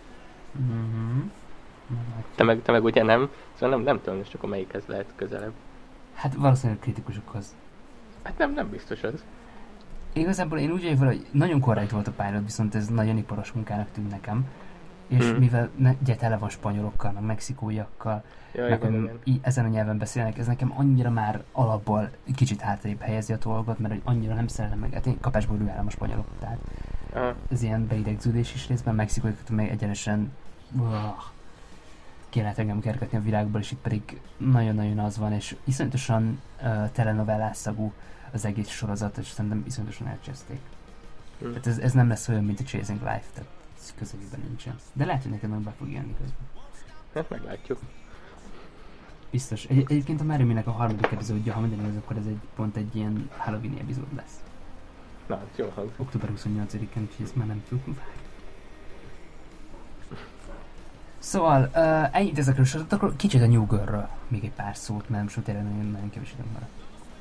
Te meg ugye nem, szóval nem tudom, és csak a melyikhez lehet közelebb. Hát valószínűleg kritikusokhoz. Hát nem biztos az. Igazából én úgy vagyok vele, hogy nagyon korrekt volt a pilot, viszont ez nagyon iparos munkának tűnt nekem. És mivel ugye tele van spanyolokkal, meg mexikóiakkal, ezen a nyelven beszélnek, ez nekem annyira már alapból kicsit hátrébb helyezi a dolgot, mert hogy annyira nem szeretem meg, hát én kapásból rühellem a spanyolok, tehát ez ilyen beidegződés is részben, mexikóiakat meg egyenesen ki lehet engem kergetni a virágból, és itt pedig nagyon-nagyon az van, és iszonyatosan telenovellás szagú az egész sorozat, és szerintem iszonyatosan elcseszték. Tehát ez nem lesz olyan, mint a Chasing Life, tehát ez közelében nincsen. De lehet, hogy neked meg be fog jönni közben. Hát meglátjuk. Biztos. Egyébként a Marry Me-nek a 3. epizódja, ha minden igaz, akkor ez pont egy ilyen Halloween epizód lesz. Na, ez jó hangzik. Október 28-án, úgyhogy ezt már nem tudunk várni. Szóval, ennyit ezekről a sorozatokról, kicsit a New Girl-ről még egy pár szót, mert most tényleg nagyon kevés időnk maradt.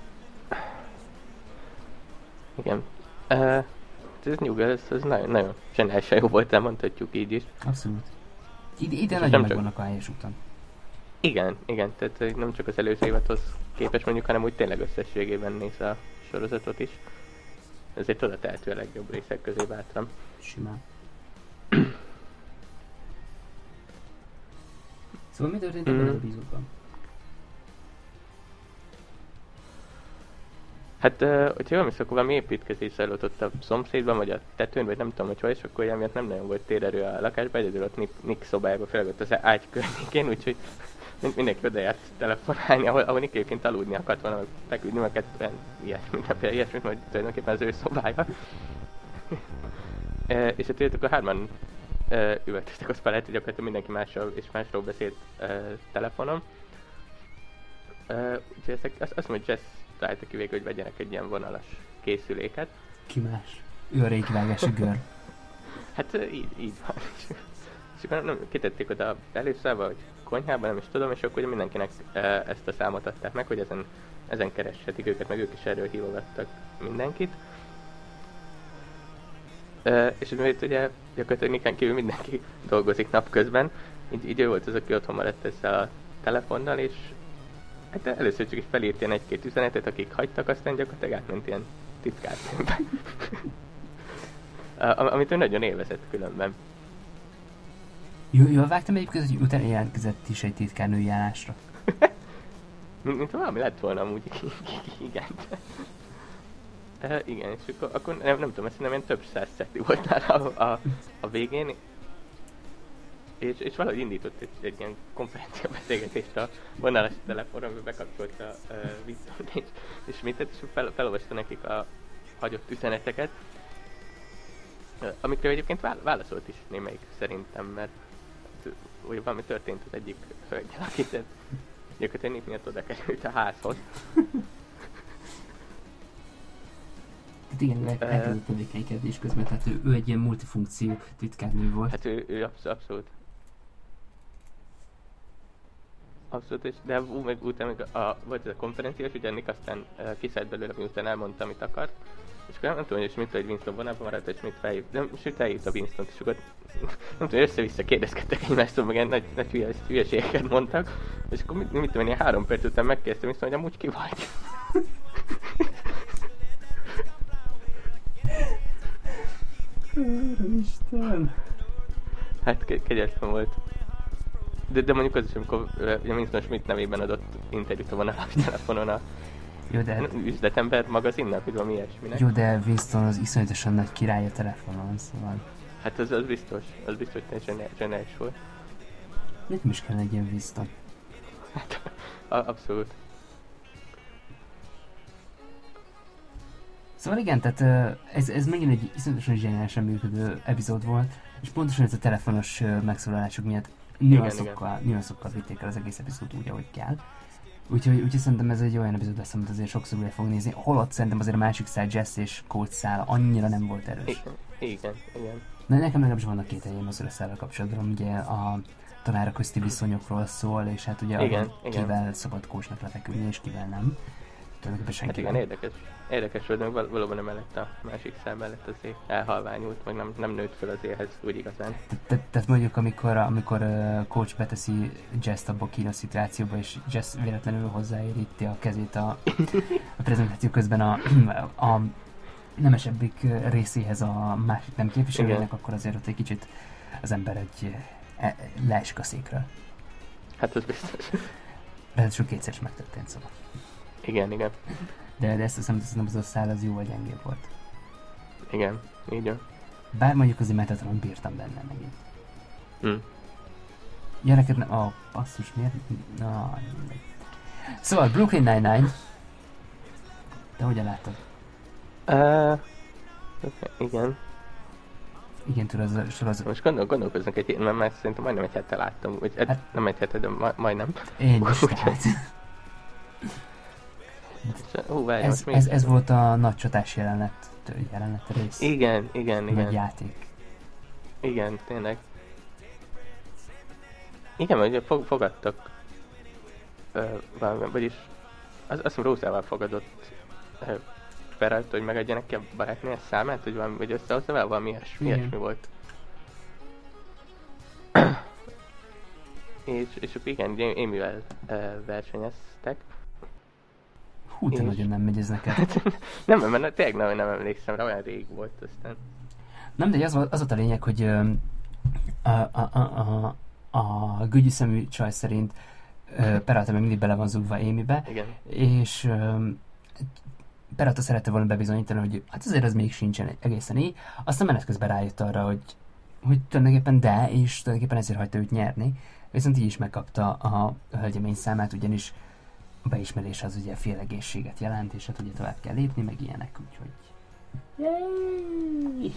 Igen. Ez New Girl, ez nagyon zseniálisan jó volt, elmondhatjuk így is. Abszolút. Ide nagyon meg vannak a helyes úton. Igen, tehát nem csak az előző évadhoz képes mondjuk, hanem úgy tényleg összességében néz a sorozatot is. Ezért oda tehető a legjobb részek közé bátran. Simán. Szóval mi történt ebben az epizódban? Hát, hogyha jól emlékszem, akkor valami építkezés zajlott ott a szomszédban, vagy a tetőn, vagy nem tudom, hogy hol, és akkor emiatt nem nagyon volt térerő a lakásban, egyedül ott Nick szobájába, főleg ott az ágy környékén, úgyhogy mindenki oda járt telefonálni, ahol Nick egyébként aludni akart volna, meg feküdni, meg olyan ilyesmit, majd tulajdonképpen az ő szobája. És hát akkor hárman üvöltöztek ott felett, hogy gyakorlatilag mindenki másról beszélt telefonon. Úgyhogy azt mondja, hogy Jess találta ki végül, hogy vegyenek egy ilyen vonalas készüléket. Ki más? Ő a régivágási gör. Hát így van. És akkor nem kitették oda előszába, vagy konyhában, nem is tudom, és akkor mindenkinek ezt a számot adták meg, hogy ezen kereshetik őket, meg ők is erről hívogattak mindenkit. És mert ugye gyakorlatilag Nicken kívül mindenki dolgozik napközben, így ő volt az, aki otthon maradt ezzel a telefonnal, és hát először csak is felírt ilyen egy-két üzenetet, akik hagytak, aztán gyakorlatilag átment ilyen titkárnőbe. Amit ő nagyon élvezett különben. Jól vágtam egyébként, hogy utána jelentkezett is egy titkárnői állásra. mint valami lett volna amúgy. Igen. Igen, és akkor nem tudom, azt hiszem, több száz szetti volt nála a végén. És valahogy indított egy ilyen konferencia beszélgetést a vonalas telefonra, amiben bekapcsolta Winston és Smithet, és felolvasta nekik a hagyott üzeneteket. Amikre egyébként válaszolt is némelyik szerintem, mert ugye valami történt az egyik hölgyel, akit gyakorlatilag Nick miatt oda került a házhoz. Hát igen, elkezdett tevékenykedés közben, tehát ő egy ilyen multifunkció titkárnő volt. Hát ő abszolút. Abszolút, de meg utána volt ez a konferencia, és ugye Nick aztán kiszállt belőle, miután elmondta, amit akart. És akkor nem tudom, hogy Schmidt vagy Winston vonalban maradt, vagy Schmidt felhívta. Nem, Schmidt elhívta Winstont, és akkor nem tudom, össze-vissza kérdezkedtek egymástól, meg ilyen nagy hülyeségeket mondtak. És akkor mit tudom, ilyen 3 perc után megkérdeztem Winston, hogy amúgy ki vagy. Isten! Hát kegyetlen volt. De mondjuk az is, amikor Winston Schmidt nevében adott interjút a vonalas telefonon a üzletember magazinnak, vagy valami ilyesminek. Jó, de Winston az iszonyatosan nagy király a telefonon, szóval... Hát az biztos zseniális volt. Nekem is kell egy ilyen Winston. Hát, abszolút. Szóval igen, tehát ez megint egy iszonyatosan zseniálisan működő epizód volt, és pontosan ez a telefonos megszólalások miatt nüanszokkal vitték el az egész epizód úgy, ahogy kell. Úgyhogy szerintem ez egy olyan epizód lesz, amit azért sokszor újra fog nézni, holott szerintem azért a másik szál, Jess és Colt szála annyira nem volt erős. Igen. Na, nekem legalábbis vannak két helyem az szállal kapcsolatban, ugye a tanára közti viszonyokról szól, és hát ugye kivel szabad kócsnak lefeküdni, és kivel nem. Hát igen, érdekes volt, meg valóban emellett a másik szám mellett azért elhalványult, meg nem nőtt fel az élhez úgy igazán. Tehát mondjuk, amikor coach beteszi Jess-t abba a kínos szituációba, és Jess véletlenül hozzáéríti a kezét a prezentáció közben a nemesebbik részéhez a másik nem képviselőnek, akkor azért ott egy kicsit az ember leesik a székről. Hát ez biztos. Ráadásul kétszer is megtörtént, szóval. Igen. De ezt hiszem, az a szál az jóval gyengébb volt. Igen, így van. Bár mondjuk azért metetlenül bírtam benne megint. Ja, neked basszus, miért? Szóval Brooklyn Nine-Nine. Te hogyan láttad? Igen. Igen, tudod, az a sorozat. Most gondolkoznak egy mert már szerintem majdnem egy hete láttam. Nem egy hete, de majdnem. Én is tehát. Ez volt a nagy csatás jelenet rész. Igen. Nagy játék. Igen, tényleg. Igen, mert ugye fogadtak vagyis azt hiszem Rózával fogadott Ferrelt, hogy megadja neki a barátnője számát, vagy összehozza vele, valami ilyesmi volt. és igen, Amivel versenyeztek. Hú, te nagyon nem megy ez neked. Nem, mert tényleg nem emlékszem rá, olyan rég volt aztán. Nem, de az volt a lényeg, hogy a gügyi szemű csaj szerint Peralta még mindig bele van zúgva Amibe, és Peralta szerette volna bebizonyítani, hogy hát azért az még sincsen egészen így, aztán menet közben rájött arra, hogy tulajdonképpen és tulajdonképpen ezért hagyta őt nyerni, viszont így is megkapta a hölgyemény számát, ugyanis a beismerés az ugye félegészséget jelent, és hát ugye tovább kell lépni, meg ilyenek, úgyhogy... Yay!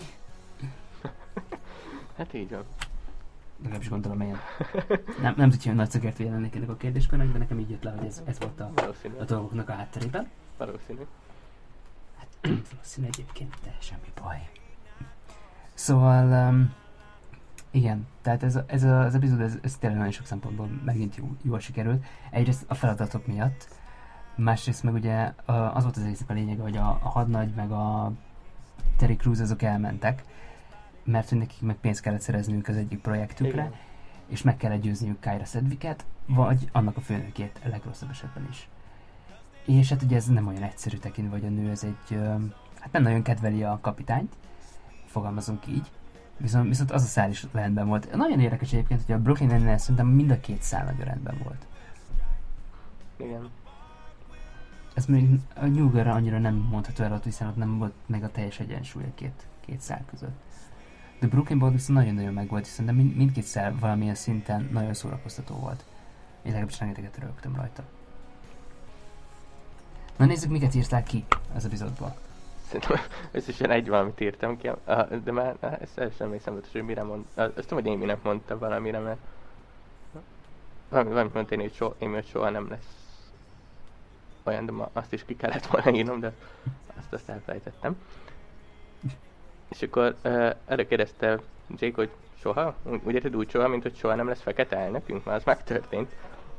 Hát így van. Legalábbis gondolom ilyen. Nem tudja, hogy nagy szögert jelennék ennek a kérdéskörnek, de nekem így jött le, hogy ez volt a dolgoknak a hátterében. Valószínű. Hát valószínű egyébként, de semmi baj. Szóval... igen, tehát ez az epizód, ez tényleg nagyon sok szempontból megint jól sikerült. Egyrészt a feladatok miatt, másrészt meg ugye az volt az egésznek a lényege, hogy a hadnagy meg a Terry Crews azok elmentek, mert hogy nekik meg pénzt kellett szereznünk az egyik projektükre, igen. És meg kellett győzniük Kyra Sedgwicket, vagy annak a főnökét a legrosszabb esetben is. És hát ugye ez nem olyan egyszerű tekintve, hogy a nő ez hát nem nagyon kedveli a kapitányt, fogalmazunk így. Viszont az a szál is rendben volt. Nagyon érdekes egyébként, hogy a Brooklyn Nine-Nine szerintem mind a két szál nagyon rendben volt. Igen. Ez még a New Girl-re annyira nem mondható el, hiszen ott nem volt meg a teljes egyensúly a két szál között. De Brooklynból viszont nagyon-nagyon meg volt, hiszen mindkét szál valamilyen szinten nagyon szórakoztató volt. Én legalábbis rengeteget rögtem rajta. Na nézzük, miket írták ki az epizódból. Szerintem összesen egy valamit írtam ki, de már ezt sem emlékszem, hogy mire mondta. Azt tudom, hogy Amy-nek mondta valamire, mert valamit mondta én, hogy soha nem lesz olyan, de azt is ki kellett volna írnom, de azt elfelejtettem. És akkor erre kérdezte Jake, hogy soha? Úgy érted úgy soha, mint hogy soha nem lesz fekete elnökünk? Már az megtörtént.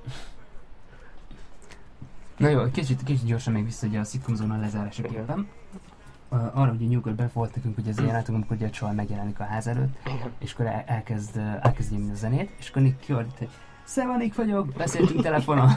Na jó, kicsit gyorsan még vissza ugye a Sitcom Zóna lezárásaképpen. Arra ugye New Girl volt nekünk ugye az ilyen látunk, amikor ugye a csaj megjelenik a ház előtt, és akkor elkezd nyomni a zenét, és akkor Nick kiordít, hogy Szeva, Nick vagyok, beszéltünk telefonon.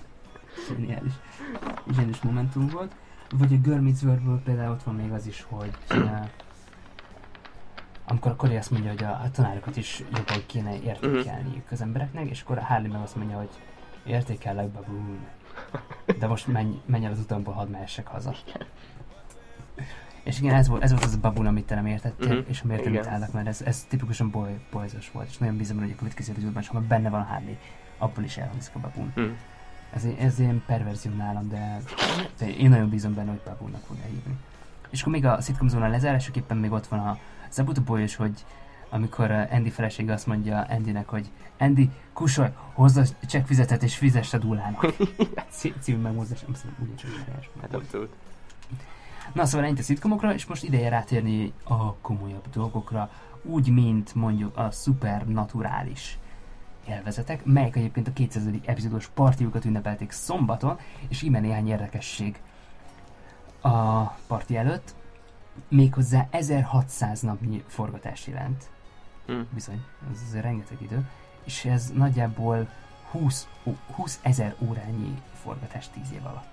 Zseniális momentum volt. Vagy a Girl Meets Worldből például ott van még az is, hogy amikor a Corey azt mondja, hogy a tanárokat is jobban kéne értékelniük az embereknek, és akkor a Harley meg azt mondja, hogy értékellek, baboon. De most menj el az utamból, hadd mehessek haza. És igen, ez volt az a babul, amit te nem értettél, és amiért Igen. imitálnak, mert ez tipikusan bolyzos volt, és nagyon bízom, hogy a következő epizódban, és ha benne van a Harley, abból is elhangzik a babul. Ez ilyen perverzió nálam, de én nagyon bízom benne, hogy babulnak fogja hívni. És akkor még a Sitcom Zóna lezárásaképpen még ott van a Zabuto Boy is, hogy amikor Andy felesége azt mondja Andynek, hogy Andy, kusolj, hozz a csekkfizetet és fizess a Dúlának. Című megmozdás, nem szerintem úgy is, Hát abszolút. Na szóval ennyit a szitkomokra, és most ideje rátérni a komolyabb dolgokra, úgy, mint mondjuk a szupernaturális élvezetek, melyek egyébként a 200. epizódos partiukat ünnepelték szombaton, és íme néhány érdekesség a parti előtt, méghozzá 1600 napnyi forgatás jelent. Bizony, ez azért rengeteg idő, és ez nagyjából 20 000 órányi forgatás 10 év alatt.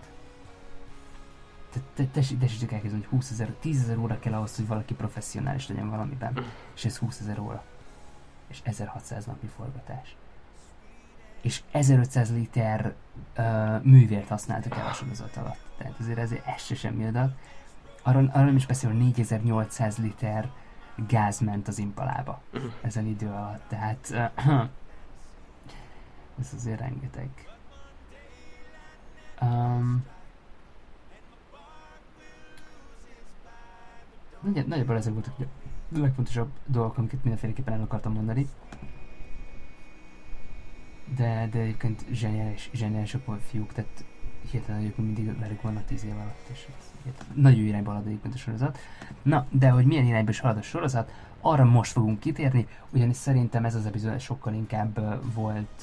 Tessék elképzelni, hogy 10 000 óra kell ahhoz, hogy valaki professzionális legyen valamiben, és ez 20 000 óra. És 1600 napnyi forgatás. És 1500 liter művért használtak el a sorozat alatt. Tehát azért ez se semmi adat. Arról nem is beszél, hogy 4800 liter gáz ment az Impalába ezen idő alatt. Tehát ez azért rengeteg. Nagyjából ezek voltak a legfontosabb dolgok, amiket mindenféleképpen el akartam mondani. De egyébként zseniálisak volt fiúk, tehát hihetetlen nagyok, mindig velük vannak 10 év alatt, és nagyon jó irányba halad egyébként a sorozat. Na, de hogy milyen irányba is halad a sorozat, arra most fogunk kitérni, ugyanis szerintem ez az epizód sokkal inkább volt...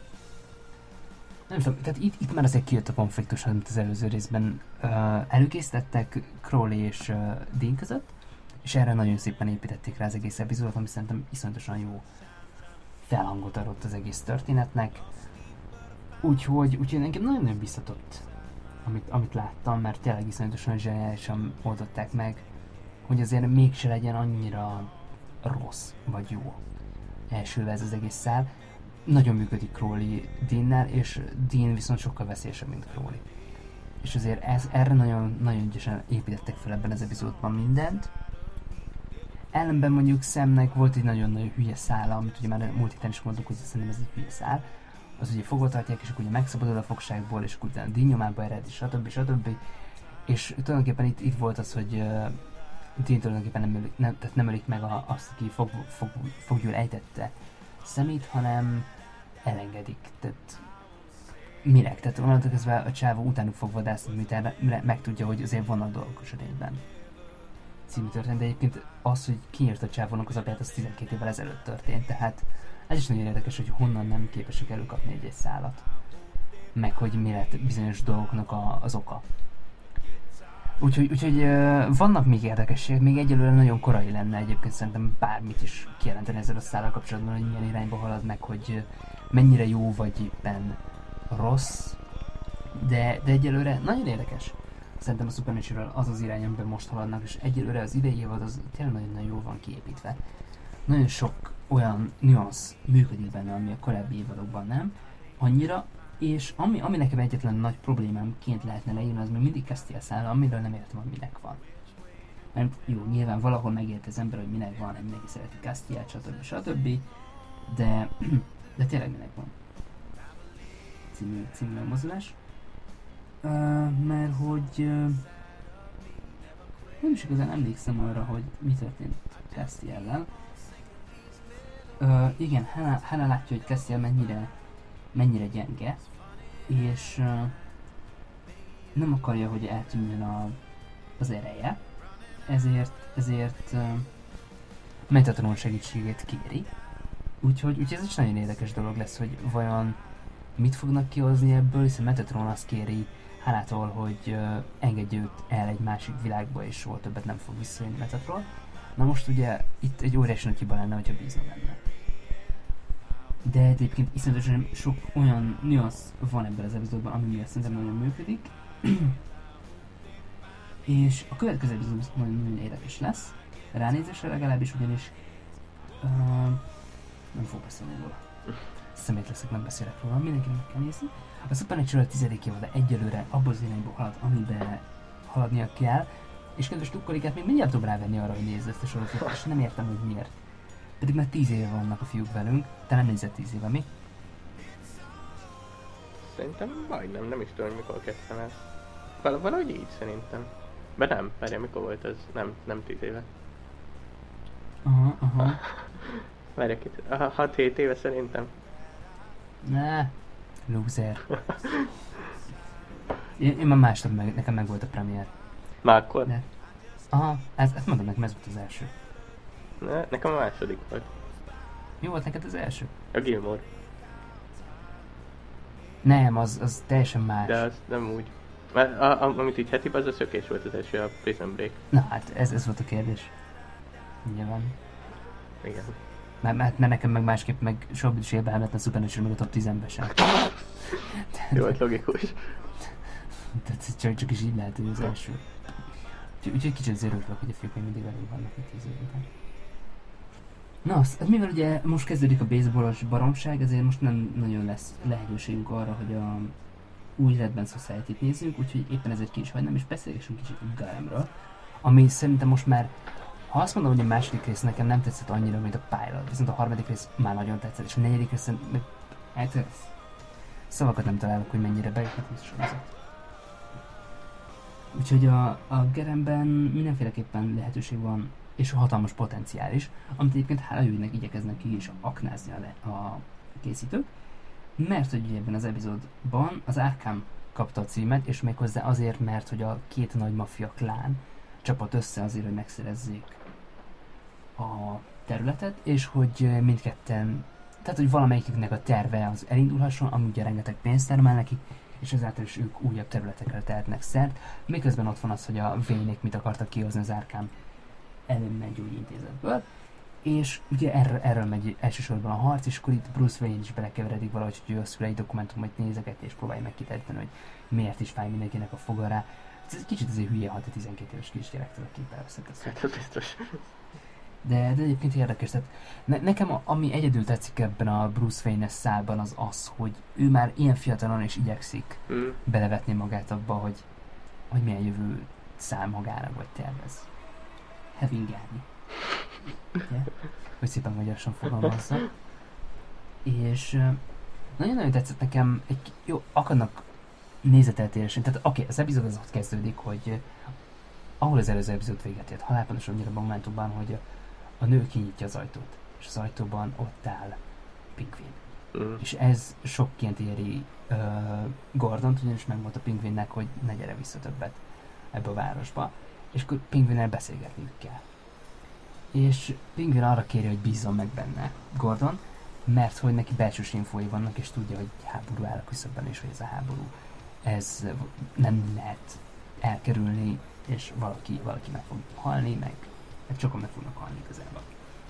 nem tudom, tehát itt már azért kijött a konfliktus, amit az előző részben előkészítettek Crowley és Dean között, és erre nagyon szépen építették rá az egész epizódot, ami szerintem iszonyatosan jó felhangot adott az egész történetnek. Úgyhogy engem nagyon biztatott, amit láttam, mert tényleg iszonyatosan zseniálisan oldották meg, hogy azért mégse legyen annyira rossz vagy jó elsülve ez az egész szál. Nagyon működik Crowley Deannel, és Dean viszont sokkal veszélyesebb, mint Crowley. És azért erre nagyon ügyesen építettek fel ebben az epizódban mindent. Ellenben mondjuk Samnek volt egy nagyon-nagyon hülye szála, amit ugye már múlt héten is mondtuk, hogy szerintem ez egy hülye szál. Az ugye fogvatartják, és akkor ugye megszabadul a fogságból, és akkor utána Dean nyomába ered, és stb. És tulajdonképpen itt volt az, hogy Dean tulajdonképpen nem ölik meg azt, aki foglyul ejtette Samit, hanem elengedik. Tehát minek? Tehát onnantól kezdve a csávó utánuk fog vadászni, miután megtudja, hogy azért vannak dolgok a sötétben. Című történt, de egyébként az, hogy kinyírt a csávónak az apját, az 12 évvel ezelőtt történt, tehát ez is nagyon érdekes, hogy honnan nem képesek előkapni egy szálat. Meg hogy mi lett bizonyos dolgoknak az oka. Úgyhogy vannak még érdekességek, még egyelőre nagyon korai lenne egyébként szerintem bármit is kijelenteni ezzel a szállal kapcsolatban, hogy milyen irányba halad meg, hogy mennyire jó vagy éppen rossz, de egyelőre nagyon érdekes. Szerintem a Supernatural az az irány, amiben most haladnak, és egyelőre az idei évad az tényleg nagyon jól van kiépítve. Nagyon sok olyan nüansz működik benne, ami a korábbi évadokban nem, annyira, és ami nekem egyetlen nagy problémámként lehetne leírni, az még mindig Castiel szála, amiről nem értem, hogy minek van. Mert jó, nyilván valahol megért az ember, hogy minek van, mindenki szereti Castielt, stb. De tényleg minek van. Című megmozdulás. Mert hogy nem is igazán emlékszem arra, hogy mi történt Castiellel. Igen, Hannah látja, hogy Castiel mennyire gyenge, és nem akarja, hogy eltűnjön az ereje, ezért Metatron segítségét kéri. Úgyhogy ez is nagyon érdekes dolog lesz, hogy vajon mit fognak kihozni ebből, hiszen Metatron azt kéri Hannah-tól, hogy engedje őt el egy másik világba, és soha többet nem fog visszajönni Metatron. Na most ugye itt egy óriási nagy hiba lenne, hogyha bízna benne. De egyébként iszonyatosan sok olyan nüansz van ebben az epizódban, ami miatt szerintem nagyon működik. És a következő epizód nagyon érdekes lesz. Ránézésre legalábbis, ugyanis nem fog beszélni róla. Szemét leszek, nem beszélek róla, mindenkinek meg kell nézni. A Supernatural 10. évada egyelőre abban az irányba halad, amiben haladnia kell, és kedves tukkolikát még mindjárt tudom rávenni arra, hogy nézze ezt a sorozatot, és nem értem, hogy miért. Pedig már 10 éve vannak a fiúk velünk, te nem nézett 10 éve, mi? Szerintem majdnem, nem is tudom, hogy mikor kezdtem el. Valahogy így szerintem. De nem, várja, mikor volt ez? Nem 10 éve. Aha. Várja, 6-7 éve szerintem. Ne, loser. Én már másnap nekem meg volt a premier. Már akkor? De. Aha, ezt mondom nekem, ez volt az első. Nekem a második volt. Mi volt neked az első? A Gilmore. Nem, az teljesen más. De az nem úgy. Mert amit így heti, az a Szökés volt az első, a Prison Break. Na hát, ez volt a kérdés. Nyilván. Igen. Mert nekem meg másképp meg soha is élbe nem lett a Supernatural meg a top 10-be sem. Jó, volt logikus. Tehát csak is így lehet, hogy az első. Úgyhogy kicsit azért örülök, hogy a fiúk még mindig velünk vannak itt 10 év után. Na, mivel ugye most kezdődik a baseballos baromság, ezért most nem nagyon lesz lehetőségünk arra, hogy a új Red Band Society-t nézzünk, úgyhogy éppen ezért ki is hagynám, és beszélgessünk kicsit a Garemről, ami szerintem most már, ha azt mondom, hogy a második rész nekem nem tetszett annyira, mint a pilot, viszont a harmadik rész már nagyon tetszett, és a negyedik rész meg szavakat nem találok, hogy mennyire beüthet a sorozat. Úgyhogy a Garemben mindenféleképpen lehetőség van, és hatalmas potenciál is, amit egyébként hála jóinek igyekeznek ki is aknázni a készítők, mert hogy ebben az epizódban az Arkham kapta a címet, és méghozzá azért, mert hogy a két nagy maffia klán csapat össze azért, hogy megszerezzék a területet, és hogy mindketten, tehát hogy valamelyiküknek a terve az elindulhasson, ami ugye rengeteg pénzt termel nekik, és ezáltal is ők újabb területekre tehetnek szert, miközben ott van az, hogy a Wayne-ék mit akartak kihozni az Arkham ellenmegyógyintézetből, és ugye erről megy elsősorban a harc, és akkor itt Bruce Wayne is belekeveredik valahogy, hogy ő a szülei dokumentumot nézegeti, és próbálja megkiteríteni, hogy miért is fáj mindenkinek a foga rá. Ez egy kicsit azért hülye, ha te 12 éves kisgyerektől a képpel összekösz. Hát ez biztos. De egyébként érdekes, tehát nekem ami egyedül tetszik ebben a Bruce Wayne-es szálban az, hogy ő már ilyen fiatalon is igyekszik belevetni magát abba, hogy milyen jövő száll magára, vagy tervez. Having Gárni. Yeah? Hogy szépen magyarosan fogalmazza. És nagyon-nagyon tetszett nekem, jó, akadnak nézeteltérésén, tehát oké, az epizód az ott kezdődik, hogy ahol az előző epizód véget ért, halálpontosan annyira a momentumban, hogy a nő kinyitja az ajtót, és az ajtóban ott áll Pingvin. És ez sokként éri Gordont, ugyanis megmondta Pingvinnek, hogy ne gyere vissza többet ebbe a városba, és akkor Pingvinnel beszélgetniük kell. És Pingvin arra kéri, hogy bízzon meg benne Gordon, mert hogy neki belsős infói vannak, és tudja, hogy háború áll a küszöbben, és hogy ez a háború, ez nem lehet elkerülni, és valaki meg fog halni, meg sokan meg fognak halni igazából.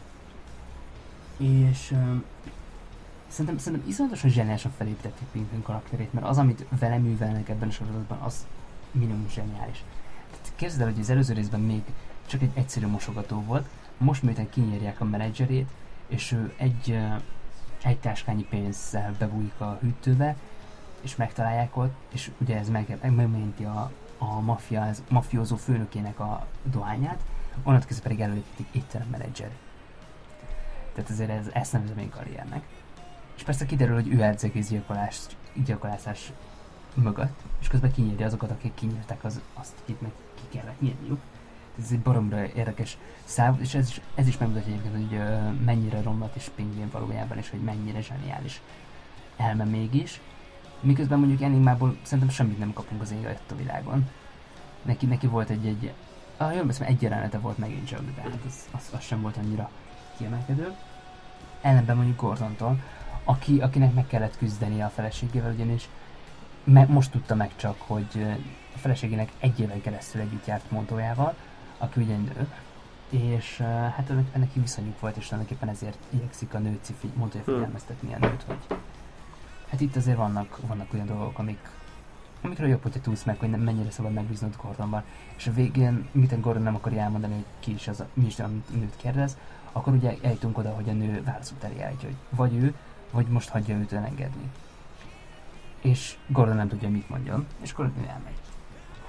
És szerintem iszonyatosan zseniálisan felépítették Pingvin karakterét, mert az, amit vele művelnek ebben a sorozatban, az minimum zseniális. Tehát képzeld el, hogy az előző részben még csak egy egyszerű mosogató volt, most miután kinyírják a menedzserét, és ő egy táskányi pénzzel bebújik a hűtőbe, és megtalálják ott, és ugye ez megmenti a mafiózó főnökének a dohányát, onnantól kezdve pedig előlépítik étterem menedzser. Tehát azért ezt nevezem én karriernek. És persze kiderül, hogy ő elcegész gyilkolászás mögött, és közben kinyírja azokat, akik kinyírták azt, akit meg ki kellett nyírniuk. Ez egy baromra érdekes száv, és ez is megmutatja egyébként, hogy mennyire romlott és Pingvin valójában, és hogy mennyire zseniális elme mégis. Miközben mondjuk Enigmából szerintem semmit nem kapunk az ég a világon. Neki volt jól beszélem, egy jelenete volt megint csak, de hát az sem volt annyira kiemelkedő. Ellenben mondjuk Gordontól, akinek meg kellett küzdeni a feleségével, ugyanis most tudta meg csak, hogy a feleségének egy éven keresztül együtt járt Montoyával, aki ugye nő, és hát ennek viszonyuk volt, és tulajdonképpen ezért igyekszik a nő Montoya figyelmeztetni a nőt, hogy hát itt azért vannak olyan dolgok, amikről jobb, hogyha tudsz meg, hogy mennyire szabad megbíznod Gordonban. És a végén, miután Gordon nem akarja elmondani, hogy ki is az mi is a nőt kérdez, akkor ugye eljutunk oda, hogy a nő válaszút elé állítja, hogy vagy ő, vagy most hagyja őt elengedni. És Gordon nem tudja, mit mondjon, és akkor ő elmegy.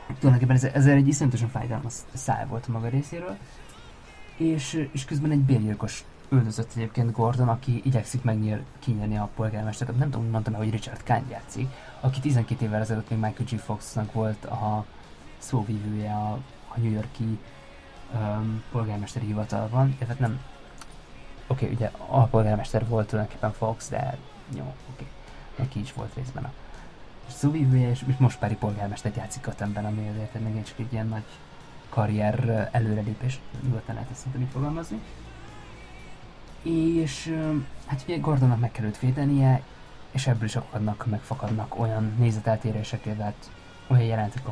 Tulajdonképpen ez egy iszonyatosan fájdalmas száj volt a maga részéről, és közben egy bérgyilkos üldözött egyébként Gordon, aki igyekszik kinyerni a polgármestert. Nem tudom, mondtam el, hogy Richard Kind játszik, aki 12 évvel ezelőtt még Michael J. Foxnak volt a szóvívője a New York-i polgármesteri hivatalban, illetve nem. Oké, ugye a polgármester volt tulajdonképpen Fox, de jó, oké. Neki is volt részben a szóvívője, és most pári polgármestert játszik Gothamben, ami azért megint csak egy ilyen nagy karrier előrelépés, nyugodtan lehet ezt szerintem így fogalmazni. És hát ugye Gordonnak meg kell őt védenie, és ebből is megfakadnak olyan nézeteltérések, tehát olyan jelentek,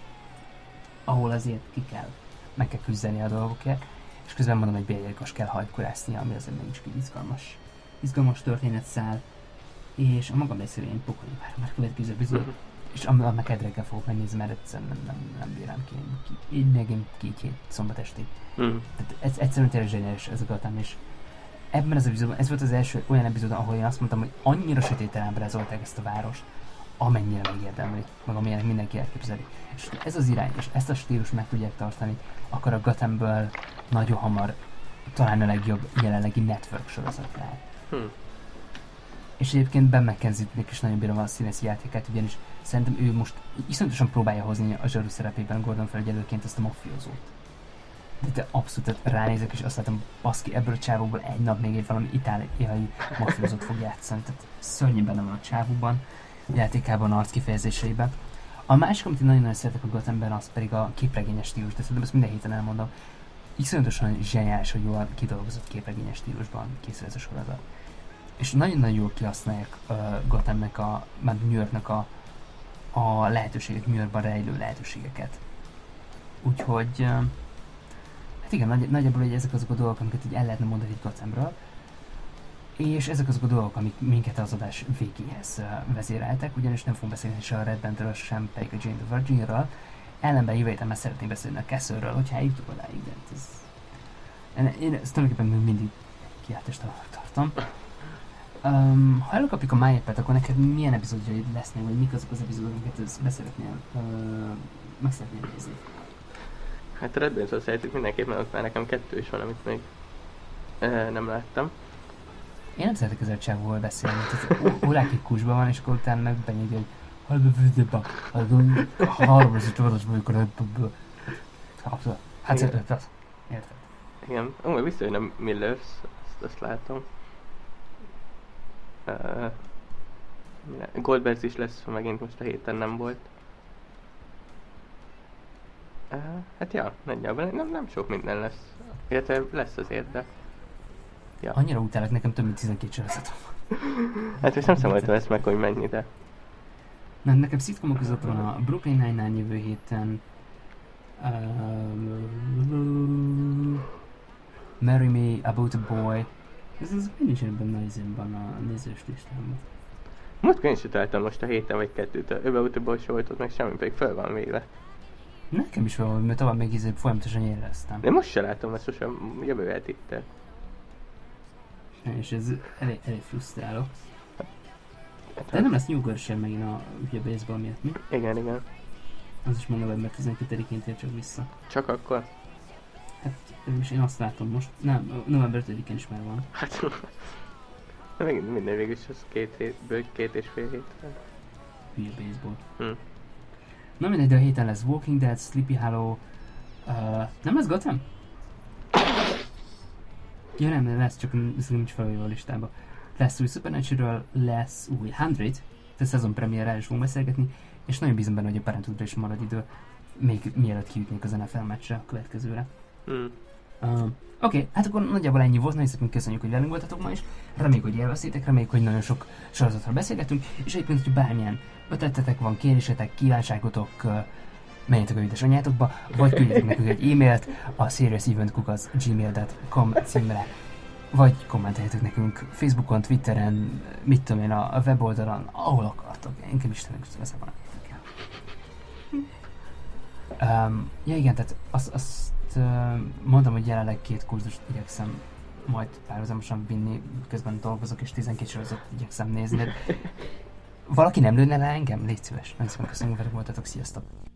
ahol azért meg kell küzdeni a dolgokért, és közben mondom, hogy bérgyilkos kell hajkurászni, ami azért mégis egy izgalmas történetszál, és a magam részéről én pokolni várom már következő epizód, és annak kedreggel fogok megnézni, mert egyszerűen nem bírám ki. Így megint két hét szombat estig. Tehát egyszerűen tényleg zseniális ez a Gotham, és ebben az epizódban, ez volt az első olyan epizód, ahol én azt mondtam, hogy annyira sötéten ábrázolták ezt a várost, amennyire megérdemli, meg amilyenek mindenki elképzeli. És ez az irány, és ezt a stílust meg tudják tartani, akkor a Gothamből nagyon hamar talán a legjobb jelenlegi network sorozat lehet. És egyébként Ben McKenzie-nek is nagyon bírom a színészi játékát, ugyanis szerintem ő most iszonyatosan próbálja hozni a zsaru szerepében Gordon felügyelőként ezt a mafiózót. De abszolút ránézek, és azt látom, baszki, ebből a csávóból egy nap még egy valami itáliai mafiózót fog játszani. Tehát szörnyű benne van a csávóban, játékában, arc kifejezéseiben. A másik, amit én nagyon-nagyon szeretek a Gothamben, az pedig a képregényes stílus, de szerintem ezt minden héten elmondom. Iszonyatosan zseniális, hogy jól kidolgozott képregényes stílusban készül ez a sorozat. És nagyon-nagyon jól kihasználják Gothamnek, New Yorknak a lehetőségek, New Yorkban rejlő lehetőségeket. Úgyhogy, hát igen, nagyjából ezek azok a dolgok, amiket így el lehetne mondani egy Gothamről, és ezek azok a dolgok, amik minket az adás végéhez vezéreltek, ugyanis nem fogunk beszélni se a Red Bandről, sem pedig a Jane the Virginről. Ellenben jövő héten már szeretnék beszélni a Castle-ről, hogyha eljutok odáig, de én ezt tulajdonképpen mindig kiáltást tartom. Ha előkapjuk a MyAppet, akkor neked milyen epizódjai lesznek, vagy mik azok az epizódok, amiket meg szeretnél nézni? Hát a Red Bull Society mindenképpen, ott már nekem 2 is van, amit még nem láttam. Én nem szeretek ezzel a csávóval beszélni, tehát órákig kusban van, és akkor utána meg benyígja, hogy harmadik csavatos vagyok, hát érted? Igen, amúgy visszajön a Millers, azt látom. Goldbergs is lesz, megint most a héten nem volt. Hát ja, nagyjából nem sok minden lesz. Illetve lesz azért, de... Ja. Annyira utálok, nekem több mint 12 sorozatom. Hát most nem számoltam ezt meg, hogy mennyi, de... Nem, nekem szitkomok között van a Brooklyn Nine-Nine jövő héten. Marry Me, About a Boy. Ez nincs ebben a nézős listámban. Most én is találtam most a héten vagy 2-t, About a Boy se volt ott meg semmi, pedig fel van véve. Nekem is fel van, mert tovább még folyamatosan éreztem. De most se látom, mert sosem jövő eltittel. És ez elég frusztráló. De nem lesz New Girl sem megint a baseball miatt, mi? Igen. Az is már november 12-én tér csak vissza. Csak akkor? Hát és én azt látom most. Nem, november 5-én is már van. Hát megint minden végül is az 2,5 hét. Hülye baseball. Na mindegy, de a héten lesz Walking Dead, Sleepy Hollow. Nem lesz Gotham? Ja nem lesz, csak ez nincs felvéve a listába. Lesz új Supernatural, lesz új 100, tehát szezon premierrel is fogunk beszélgetni, és nagyon bízom benne, hogy a Parenthoodra is marad idő, még mielőtt kiütnék az NFL meccsre a következőre. Oké, hát akkor nagyjából ennyi volt, nagyon szépen köszönjük, hogy velünk voltatok ma is, reméljük, hogy élveztétek, reméljük, hogy nagyon sok sorozatról beszélgetünk, és egyébként, hogy bármilyen ötletetek van, kérésetek, kívánságotok, menjetek a ügyes anyátokba, vagy küldjetek nekünk egy e-mailt a seriousevent@gmail.com címre, vagy kommenteljetek nekünk Facebookon, Twitteren, mit tudom én, a weboldalon, ahol akartok. Engem Istenek össze van ja igen, tehát azt mondtam, hogy jelenleg 2 kurzust igyekszem majd párhuzamosan vinni, közben dolgozok, és 12 sorozatot igyekszem nézni. Valaki nem lőne le engem? Légy szíves. Nagyon szépen köszönöm, hogy voltatok. Sziasztok!